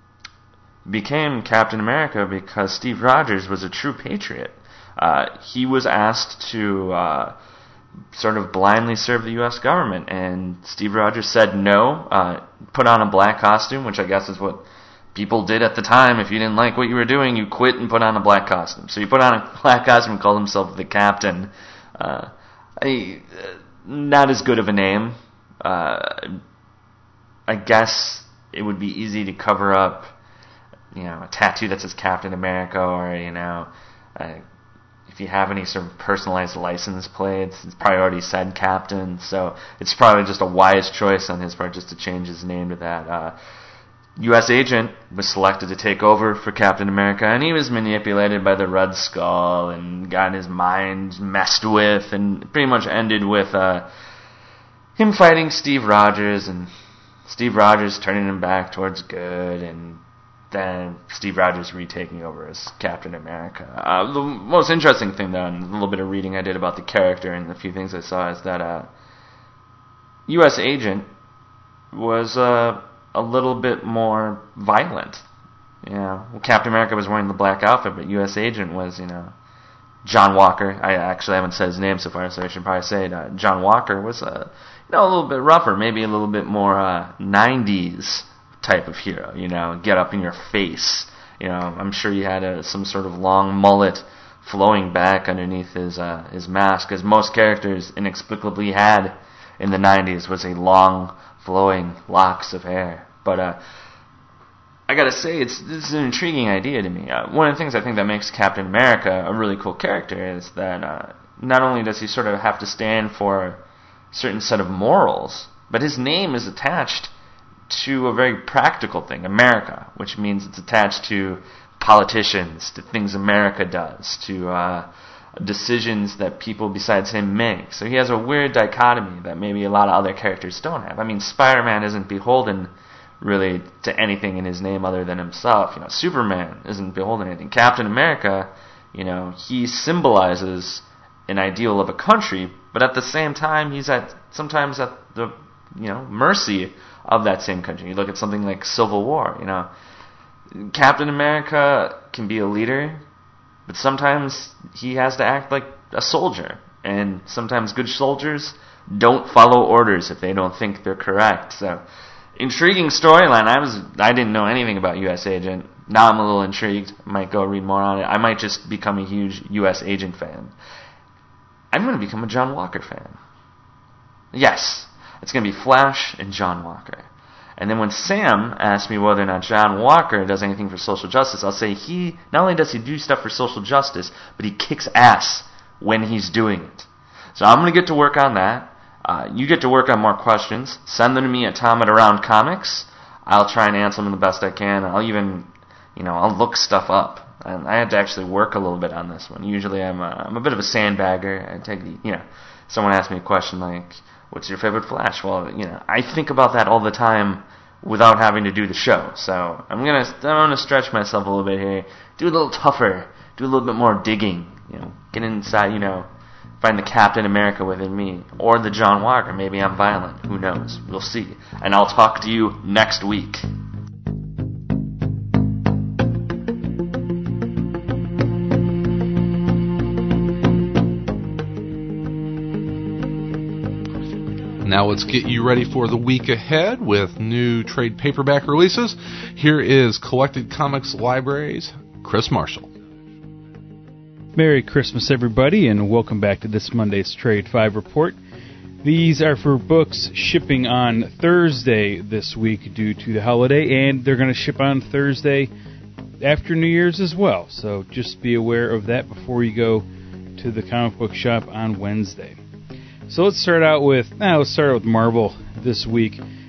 became Captain America because Steve Rogers was a true patriot. Uh, he was asked to uh, sort of blindly serve the U S government, and Steve Rogers said no, uh, put on a black costume, which I guess is what people did at the time. If you didn't like what you were doing, you quit and put on a black costume. So he put on a black costume and called himself the Captain. Uh, I, uh, not as good of a name. Uh, I guess it would be easy to cover up, you know, a tattoo that says Captain America, or, you know, uh, if you have any sort of personalized license plates, it's probably already said Captain, so it's probably just a wise choice on his part just to change his name to that. Uh, U S Agent was selected to take over for Captain America, and he was manipulated by the Red Skull and got his mind messed with, and pretty much ended with uh, him fighting Steve Rogers, and Steve Rogers turning him back towards good, and then Steve Rogers retaking over as Captain America. Uh, the most interesting thing, though, and a little bit of reading I did about the character and a few things I saw, is that uh, U S Agent was uh, a little bit more violent. You know, well, Captain America was wearing the black outfit, but U S Agent was, you know, John Walker. I actually haven't said his name so far, so I should probably say it. Uh, John Walker was, uh, you know, a little bit rougher, maybe a little bit more uh, nineties type of hero, you know, get up in your face. You know, I'm sure he had a, some sort of long mullet flowing back underneath his uh, his mask, as most characters inexplicably had in the nineties, was a long flowing locks of hair. But uh, I gotta say, it's this is an intriguing idea to me. Uh, one of the things I think that makes Captain America a really cool character is that uh, not only does he sort of have to stand for a certain set of morals, but his name is attached to a very practical thing, America, which means it's attached to politicians, to things America does, to uh, decisions that people besides him make. So he has a weird dichotomy that maybe a lot of other characters don't have. I mean, Spider-Man isn't beholden really to anything in his name other than himself. You know, Superman isn't beholden to anything. Captain America, you know, he symbolizes an ideal of a country, but at the same time, he's at sometimes at the, you know, mercy of that same country. You look at something like Civil War, you know. Captain America can be a leader, but sometimes he has to act like a soldier. And sometimes good soldiers don't follow orders if they don't think they're correct. So, intriguing storyline. I was I didn't know anything about U S Agent. Now I'm a little intrigued. I might go read more on it. I might just become a huge U S Agent fan. I'm going to become a John Walker fan. Yes. It's going to be Flash and John Walker. And then when Sam asks me whether or not John Walker does anything for social justice, I'll say he, not only does he do stuff for social justice, but he kicks ass when he's doing it. So I'm going to get to work on that. Uh, you get to work on more questions. Send them to me at Tom at Around Comics. I'll try and answer them the best I can. I'll even, you know, I'll look stuff up. And I had to actually work a little bit on this one. Usually I'm a, I'm a bit of a sandbagger. I take the, you know, someone asks me a question like, what's your favorite Flash? Well, you know, I think about that all the time without having to do the show. So I'm gonna I'm gonna stretch myself a little bit here, do a little tougher, do a little bit more digging. You know, get inside. You know, find the Captain America within me, or the John Walker. Maybe I'm violent. Who knows? We'll see. And I'll talk to you next week. Now let's get you ready for the week ahead with new trade paperback releases. Here is Collected Comics Libraries, Chris Marshall. Merry Christmas, everybody, and welcome back to this Monday's Trade five Report. These are for books shipping on Thursday this week due to the holiday, and they're going to ship on Thursday after New Year's as well. So just be aware of that before you go to the comic book shop on Wednesday. So let's start out with, now let's start out with Marvel this week.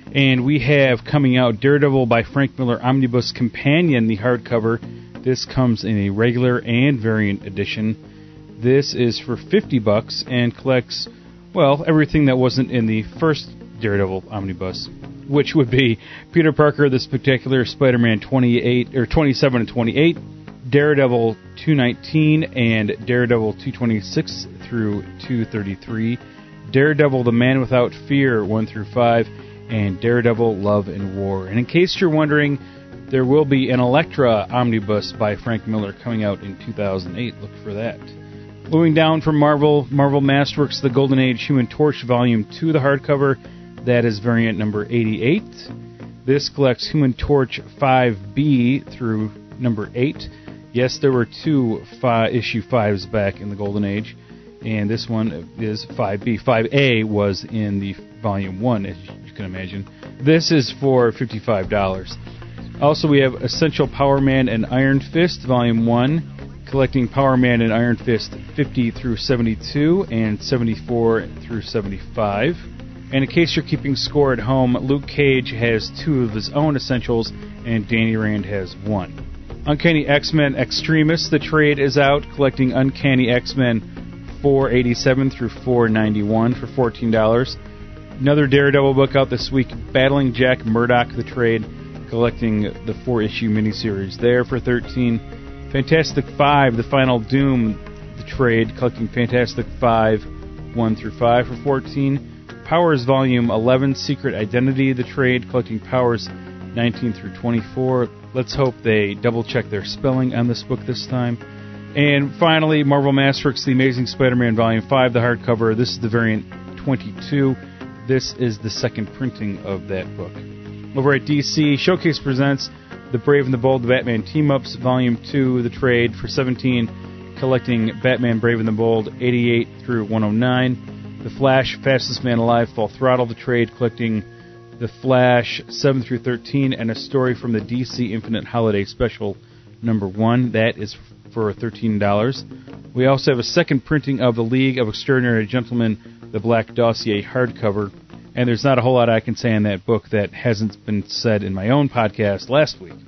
And we have coming out Daredevil by Frank Miller Omnibus Companion, the hardcover. This comes in a regular and variant edition. This is for fifty bucks and collects, well, everything that wasn't in the first Daredevil Omnibus, which would be Peter Parker, the Spectacular Spider-Man twenty-eight or twenty-seven and twenty-eight, Daredevil two nineteen, and Daredevil two twenty-six through two thirty-three, Daredevil the Man Without Fear one through five, and Daredevil Love and War. And in case you're wondering, there will be an Elektra Omnibus by Frank Miller coming out in two thousand eight. Look for that. Moving down from Marvel, Marvel Masterworks The Golden Age Human Torch Volume two, the hardcover. That is variant number eighty-eight. This collects Human Torch five B through number eight. Yes, there were two five, issue fives back in the Golden Age, and this one is five B. five A was in the Volume one, as you can imagine. This is for fifty-five dollars. Also, we have Essential Power Man and Iron Fist, Volume one, collecting Power Man and Iron Fist fifty through seventy-two and seventy-four through seventy-five. And in case you're keeping score at home, Luke Cage has two of his own Essentials, and Danny Rand has one. Uncanny X-Men Extremis, the trade is out, collecting Uncanny X-Men four eighty-seven through four ninety-one for fourteen dollars. Another Daredevil book out this week, Battling Jack Murdoch, the trade, collecting the four-issue miniseries there for thirteen dollars. Fantastic Five, the Final Doom, the trade, collecting Fantastic Five one through five for fourteen dollars. Powers Volume eleven, Secret Identity, the trade, collecting Powers nineteen through twenty-four. Let's hope they double-check their spelling on this book this time. And finally, Marvel Masterworks The Amazing Spider-Man Volume five, the hardcover. This is the variant twenty-two. This is the second printing of that book. Over at D C, Showcase presents The Brave and the Bold, the Batman Team-Ups, Volume two, the trade, for seventeen dollars, collecting Batman Brave and the Bold eighty-eight through one oh nine. The Flash, Fastest Man Alive, Full Throttle, the trade, collecting The Flash seven through thirteen, and a story from the D C Infinite Holiday Special number one. That is for thirteen dollars. We also have a second printing of The League of Extraordinary Gentlemen, the Black Dossier hardcover. And there's not a whole lot I can say on that book that hasn't been said in my own podcast last week.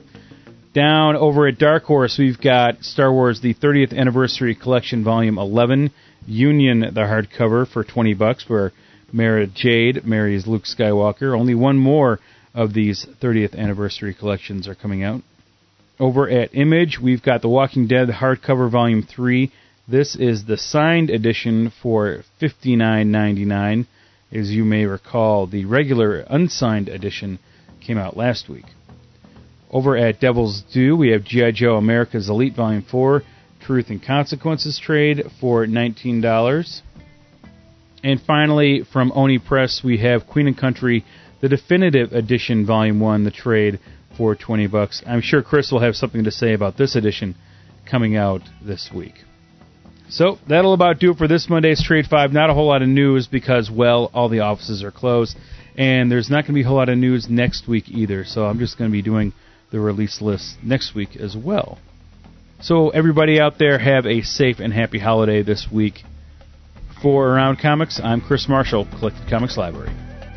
Down over at Dark Horse, we've got Star Wars The thirtieth Anniversary Collection, Volume eleven, Union, the hardcover, for twenty bucks, where Mara Jade marries Luke Skywalker. Only one more of these thirtieth Anniversary collections are coming out. Over at Image, we've got The Walking Dead hardcover, Volume three. This is the signed edition for fifty-nine ninety-nine. As you may recall, the regular unsigned edition came out last week. Over at Devil's Due, we have G I. Joe America's Elite Volume four, Truth and Consequences trade for nineteen dollars. And finally, from Oni Press, we have Queen and Country, the Definitive Edition Volume one, the trade, for twenty bucks. I'm sure Chris will have something to say about this edition coming out this week. So, that'll about do it for this Monday's Trade five. Not a whole lot of news because, well, all the offices are closed. And there's not going to be a whole lot of news next week either. So I'm just going to be doing the release list next week as well. So everybody out there, have a safe and happy holiday this week. For Around Comics, I'm Chris Marshall, Collected Comics Library.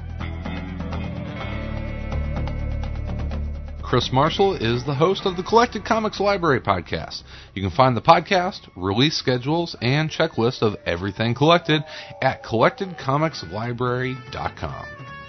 Chris Marshall is the host of the Collected Comics Library podcast. You can find the podcast, release schedules, and checklist of everything collected at collected comics library dot com.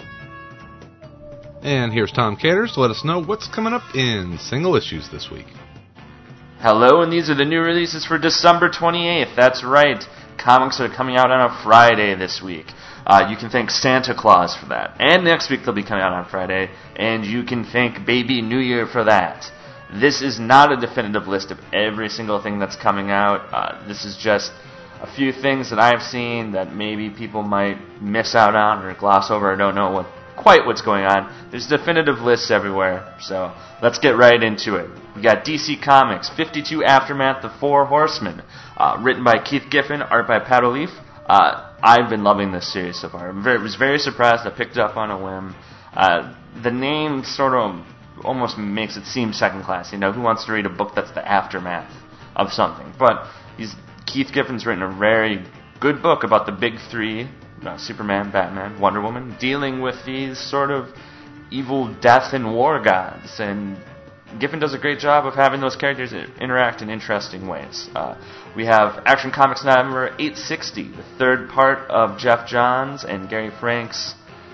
And here's Tom Caters to let us know what's coming up in single issues this week. Hello, and these are the new releases for December twenty-eighth. That's right. Comics are coming out on a Friday this week. Uh, you can thank Santa Claus for that. And next week they'll be coming out on Friday. And you can thank Baby New Year for that. This is not a definitive list of every single thing that's coming out. Uh, this is just a few things that I've seen that maybe people might miss out on or gloss over or don't know what quite what's going on. There's definitive lists everywhere. So let's get right into it. We got D C Comics, fifty-two Aftermath, The Four Horsemen. Uh, written by Keith Giffen, art by Pat O'Leaf. Uh, I've been loving this series so far. I very, was very surprised. I picked it up on a whim. Uh, the name sort of almost makes it seem second class. You know, who wants to read a book that's the aftermath of something? But he's, Keith Giffen's written a very good book about the big three, uh, Superman, Batman, Wonder Woman, dealing with these sort of evil death and war gods, and Giffen does a great job of having those characters interact in interesting ways. Uh, we have Action Comics number eight sixty, the third part of Jeff Johns and Gary Frank's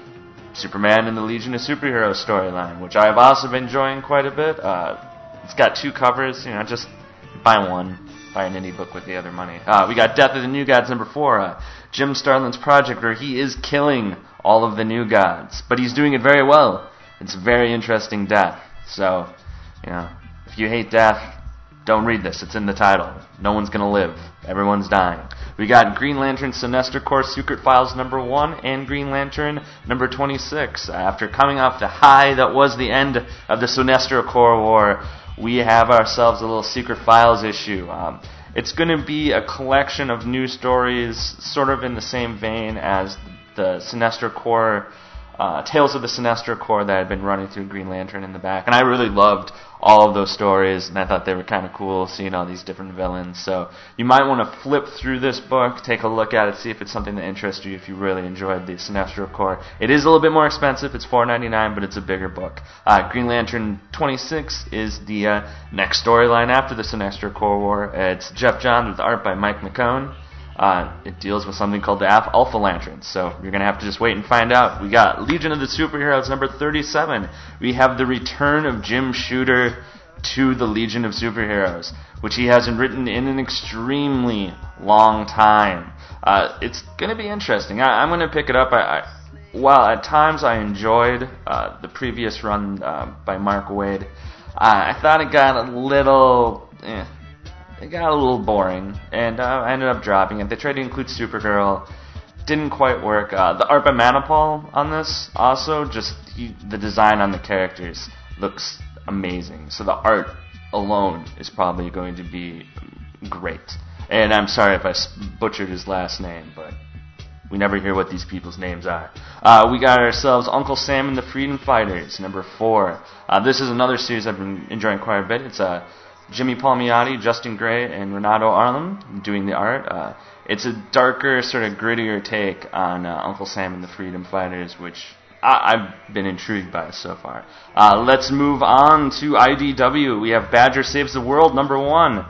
Superman and the Legion of Superheroes storyline, which I have also been enjoying quite a bit. Uh, it's got two covers, you know, just buy one, buy an indie book with the other money. Uh, we got Death of the New Gods number four, uh, Jim Starlin's project where he is killing all of the new gods, but he's doing it very well. It's a very interesting death. So, you know, if you hate death, don't read this. It's in the title. No one's going to live. Everyone's dying. We got Green Lantern Sinestro Corps Secret Files number one and Green Lantern number twenty-six. After coming off the high that was the end of the Sinestro Corps War, we have ourselves a little Secret Files issue. Um, it's going to be a collection of new stories sort of in the same vein as the Sinestro Corps, uh, Tales of the Sinestro Corps that had been running through Green Lantern in the back. And I really loved all of those stories, and I thought they were kind of cool, seeing all these different villains. So you might want to flip through this book, take a look at it, see if it's something that interests you if you really enjoyed the Sinestro Corps. It is a little bit more expensive. It's four ninety-nine, but it's a bigger book. Uh, Green Lantern twenty-six is the uh, next storyline after the Sinestro Corps War. It's Jeff Johns with art by Mike McKone. Uh, it deals with something called the Alpha Lanterns, so you're going to have to just wait and find out. We got Legion of the Superheroes number thirty-seven. We have the return of Jim Shooter to the Legion of Superheroes, which he hasn't written in an extremely long time. Uh, it's going to be interesting. I, I'm going to pick it up. I, I, while at times I enjoyed uh, the previous run uh, by Mark Waid, uh, I thought it got a little... Eh, It got a little boring, and uh, I ended up dropping it. They tried to include Supergirl. Didn't quite work. Uh, the art by Manipal on this, also, just he, the design on the characters looks amazing. So the art alone is probably going to be great. And I'm sorry if I butchered his last name, but we never hear what these people's names are. Uh, we got ourselves Uncle Sam and the Freedom Fighters, number four. Uh, this is another series I've been enjoying quite a bit. It's a... Uh, Jimmy Palmiotti, Justin Gray, and Renato Arlen doing the art. Uh, it's a darker, sort of grittier take on uh, Uncle Sam and the Freedom Fighters, which I- I've been intrigued by so far. Uh, let's move on to I D W. We have Badger Saves the World, number one.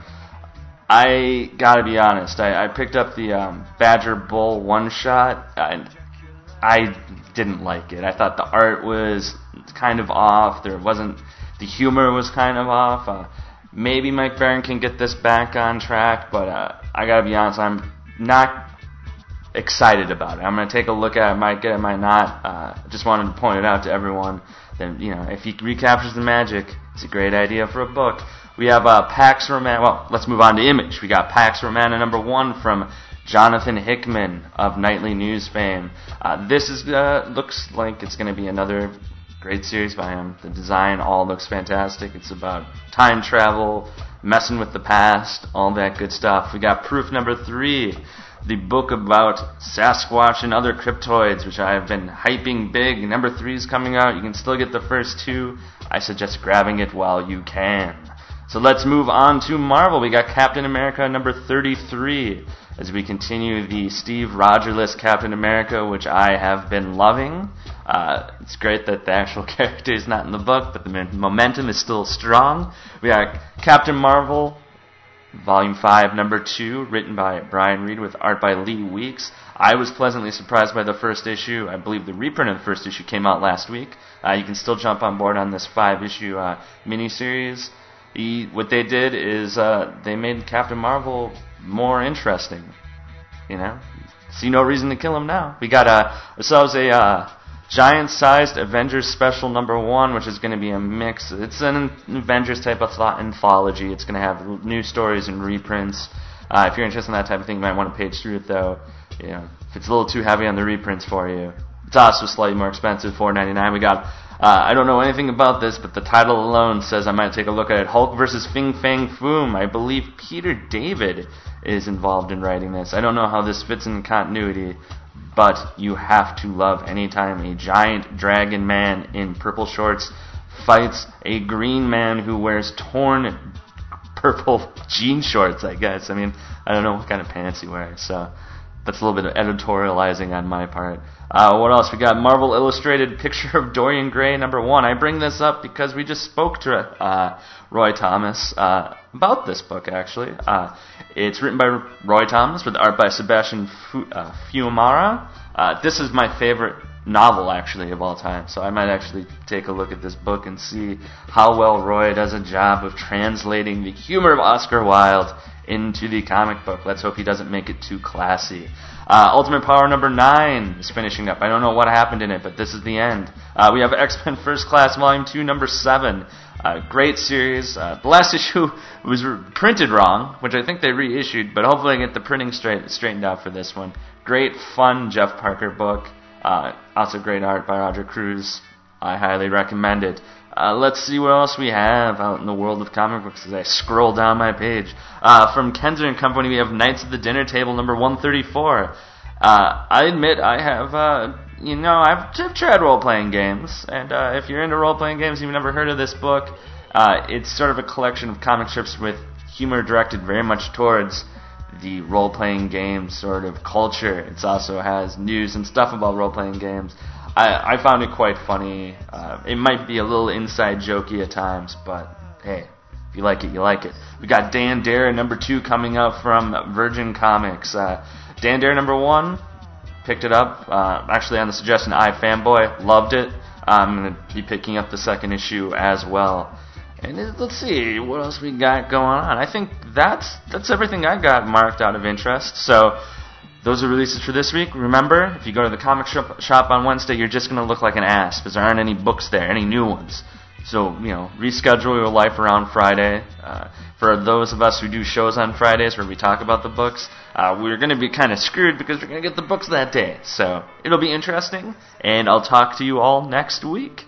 I gotta be honest, I, I picked up the um, Badger Bull one-shot, and I didn't like it. I thought the art was kind of off. There wasn't... The humor was kind of off. Uh, Maybe Mike Baron can get this back on track, but uh, I gotta be honest, I'm not excited about it. I'm gonna take a look at it, might get it, might not. Uh, just wanted to point it out to everyone that, you know, if he recaptures the magic, it's a great idea for a book. We have uh, Pax Romana. Well, let's move on to Image. We got Pax Romana number one from Jonathan Hickman of Nightly News fame. Uh, this is uh, looks like it's gonna be another great series by him. The design all looks fantastic. It's about time travel, messing with the past, all that good stuff. We got Proof number three, the book about Sasquatch and other cryptoids, which I have been hyping big. Number three is coming out. You can still get the first two. I suggest grabbing it while you can. So let's move on to Marvel. We got Captain America number thirty-three as we continue the Steve Rogerless Captain America, which I have been loving. Uh, it's great that the actual character is not in the book, but the momentum is still strong. We got Captain Marvel, Volume five, Number two, written by Brian Reed with art by Lee Weeks. I was pleasantly surprised by the first issue. I believe the reprint of the first issue came out last week. Uh, you can still jump on board on this five-issue uh, miniseries. He, what they did is uh, they made Captain Marvel more interesting. You know, see no reason to kill him now. We got uh, ourselves a uh, giant-sized Avengers special number one, which is going to be a mix. It's an Avengers type of anthology. It's going to have new stories and reprints. Uh, if you're interested in that type of thing, you might want to page through it, though. You know, if it's a little too heavy on the reprints for you, it's also slightly more expensive, four ninety-nine. We got. Uh, I don't know anything about this, but the title alone says I might take a look at it. Hulk versus Fin Fang Foom. I believe Peter David is involved in writing this. I don't know how this fits in continuity, but you have to love anytime a giant dragon man in purple shorts fights a green man who wears torn purple jean shorts, I guess. I mean, I don't know what kind of pants he wears, so that's a little bit of editorializing on my part. Uh, what else? We got Marvel Illustrated Picture of Dorian Gray number one. I bring this up because we just spoke to uh, Roy Thomas uh, about this book, actually. Uh, it's written by Roy Thomas with art by Sebastian Fu- uh, Fiumara. Uh, this is my favorite novel, actually, of all time. So I might actually take a look at this book and see how well Roy does a job of translating the humor of Oscar Wilde into the comic book. Let's hope he doesn't make it too classy. Uh, Ultimate Power number nine is finishing up. I don't know what happened in it, but this is the end. Uh, we have X-Men First Class Volume two, number seven. Uh, great series. Uh, the last issue was re- printed wrong, which I think they reissued, but hopefully I get the printing straight, straightened out for this one. Great, fun Jeff Parker book. Uh, also great art by Roger Cruz. I highly recommend it. Uh, let's see what else we have out in the world of comic books as I scroll down my page. Uh, from Kenzer and Company, we have Knights of the Dinner Table number one thirty-four. Uh, I admit I have, uh, you know, I've, I've tried role-playing games, and uh, if you're into role-playing games and you've never heard of this book, uh, it's sort of a collection of comic strips with humor directed very much towards the role-playing game sort of culture. It also has news and stuff about role-playing games. I, I found it quite funny. Uh, it might be a little inside jokey at times, but hey, if you like it, you like it. We got Dan Dare number two coming up from Virgin Comics. Uh, Dan Dare number one, picked it up, uh, actually on the suggestion of iFanboy, loved it. I'm going to be picking up the second issue as well. And it, let's see, what else we got going on? I think that's that's everything I got marked out of interest. So those are releases for this week. Remember, if you go to the comic shop, shop on Wednesday, you're just going to look like an ass because there aren't any books there, any new ones. So, you know, reschedule your life around Friday. Uh, for those of us who do shows on Fridays where we talk about the books, uh, we're going to be kind of screwed because we're going to get the books that day. So it'll be interesting, and I'll talk to you all next week.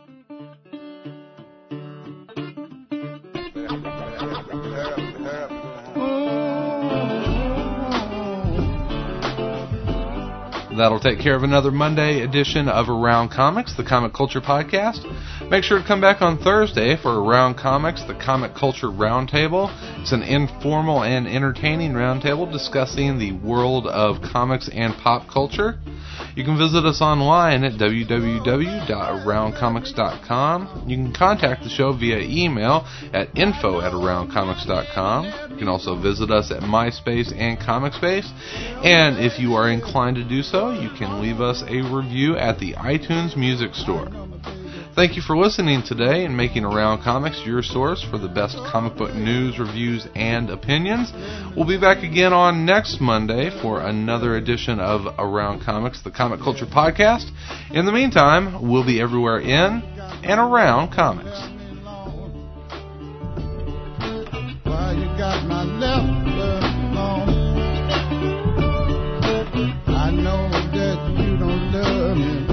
That'll take care of another Monday edition of Around Comics, the Comic Culture Podcast. Make sure to come back on Thursday for Around Comics, the Comic Culture Roundtable. It's an informal and entertaining roundtable discussing the world of comics and pop culture. You can visit us online at w w w dot around comics dot com. You can contact the show via email at info at around comics dot com. You can also visit us at MySpace and ComicSpace. And if you are inclined to do so, you can leave us a review at the iTunes Music Store. Thank you for listening today and making Around Comics your source for the best comic book news, reviews, and opinions. We'll be back again on next Monday for another edition of Around Comics, the Comic Culture Podcast. In the meantime, we'll be everywhere in and around comics. Why you got my left on? I know that you don't love me.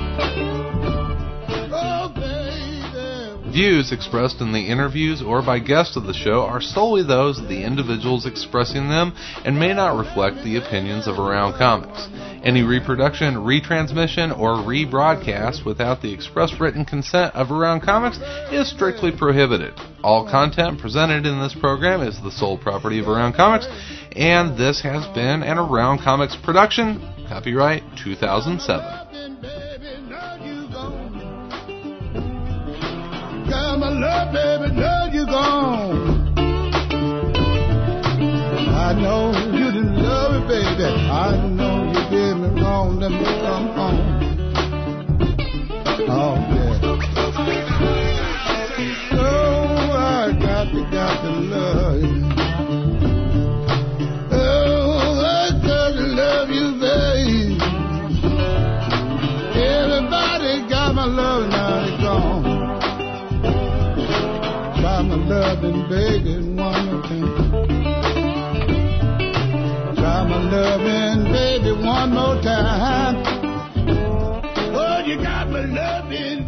Views expressed in the interviews or by guests of the show are solely those of the individuals expressing them and may not reflect the opinions of Around Comics. Any reproduction, retransmission, or rebroadcast without the express written consent of Around Comics is strictly prohibited. All content presented in this program is the sole property of Around Comics, and this has been an Around Comics production, copyright two thousand seven. Got my love, baby, now you gone. I know you didn't love me, baby. I know you did me wrong. Let me come home. Oh, yeah. Oh, I got to, got to love you. Oh, I got to love you, baby. Everybody got my love, now they gone. Try my loving, baby, one more time. Try my loving, baby, one more time. Oh, you got my loving.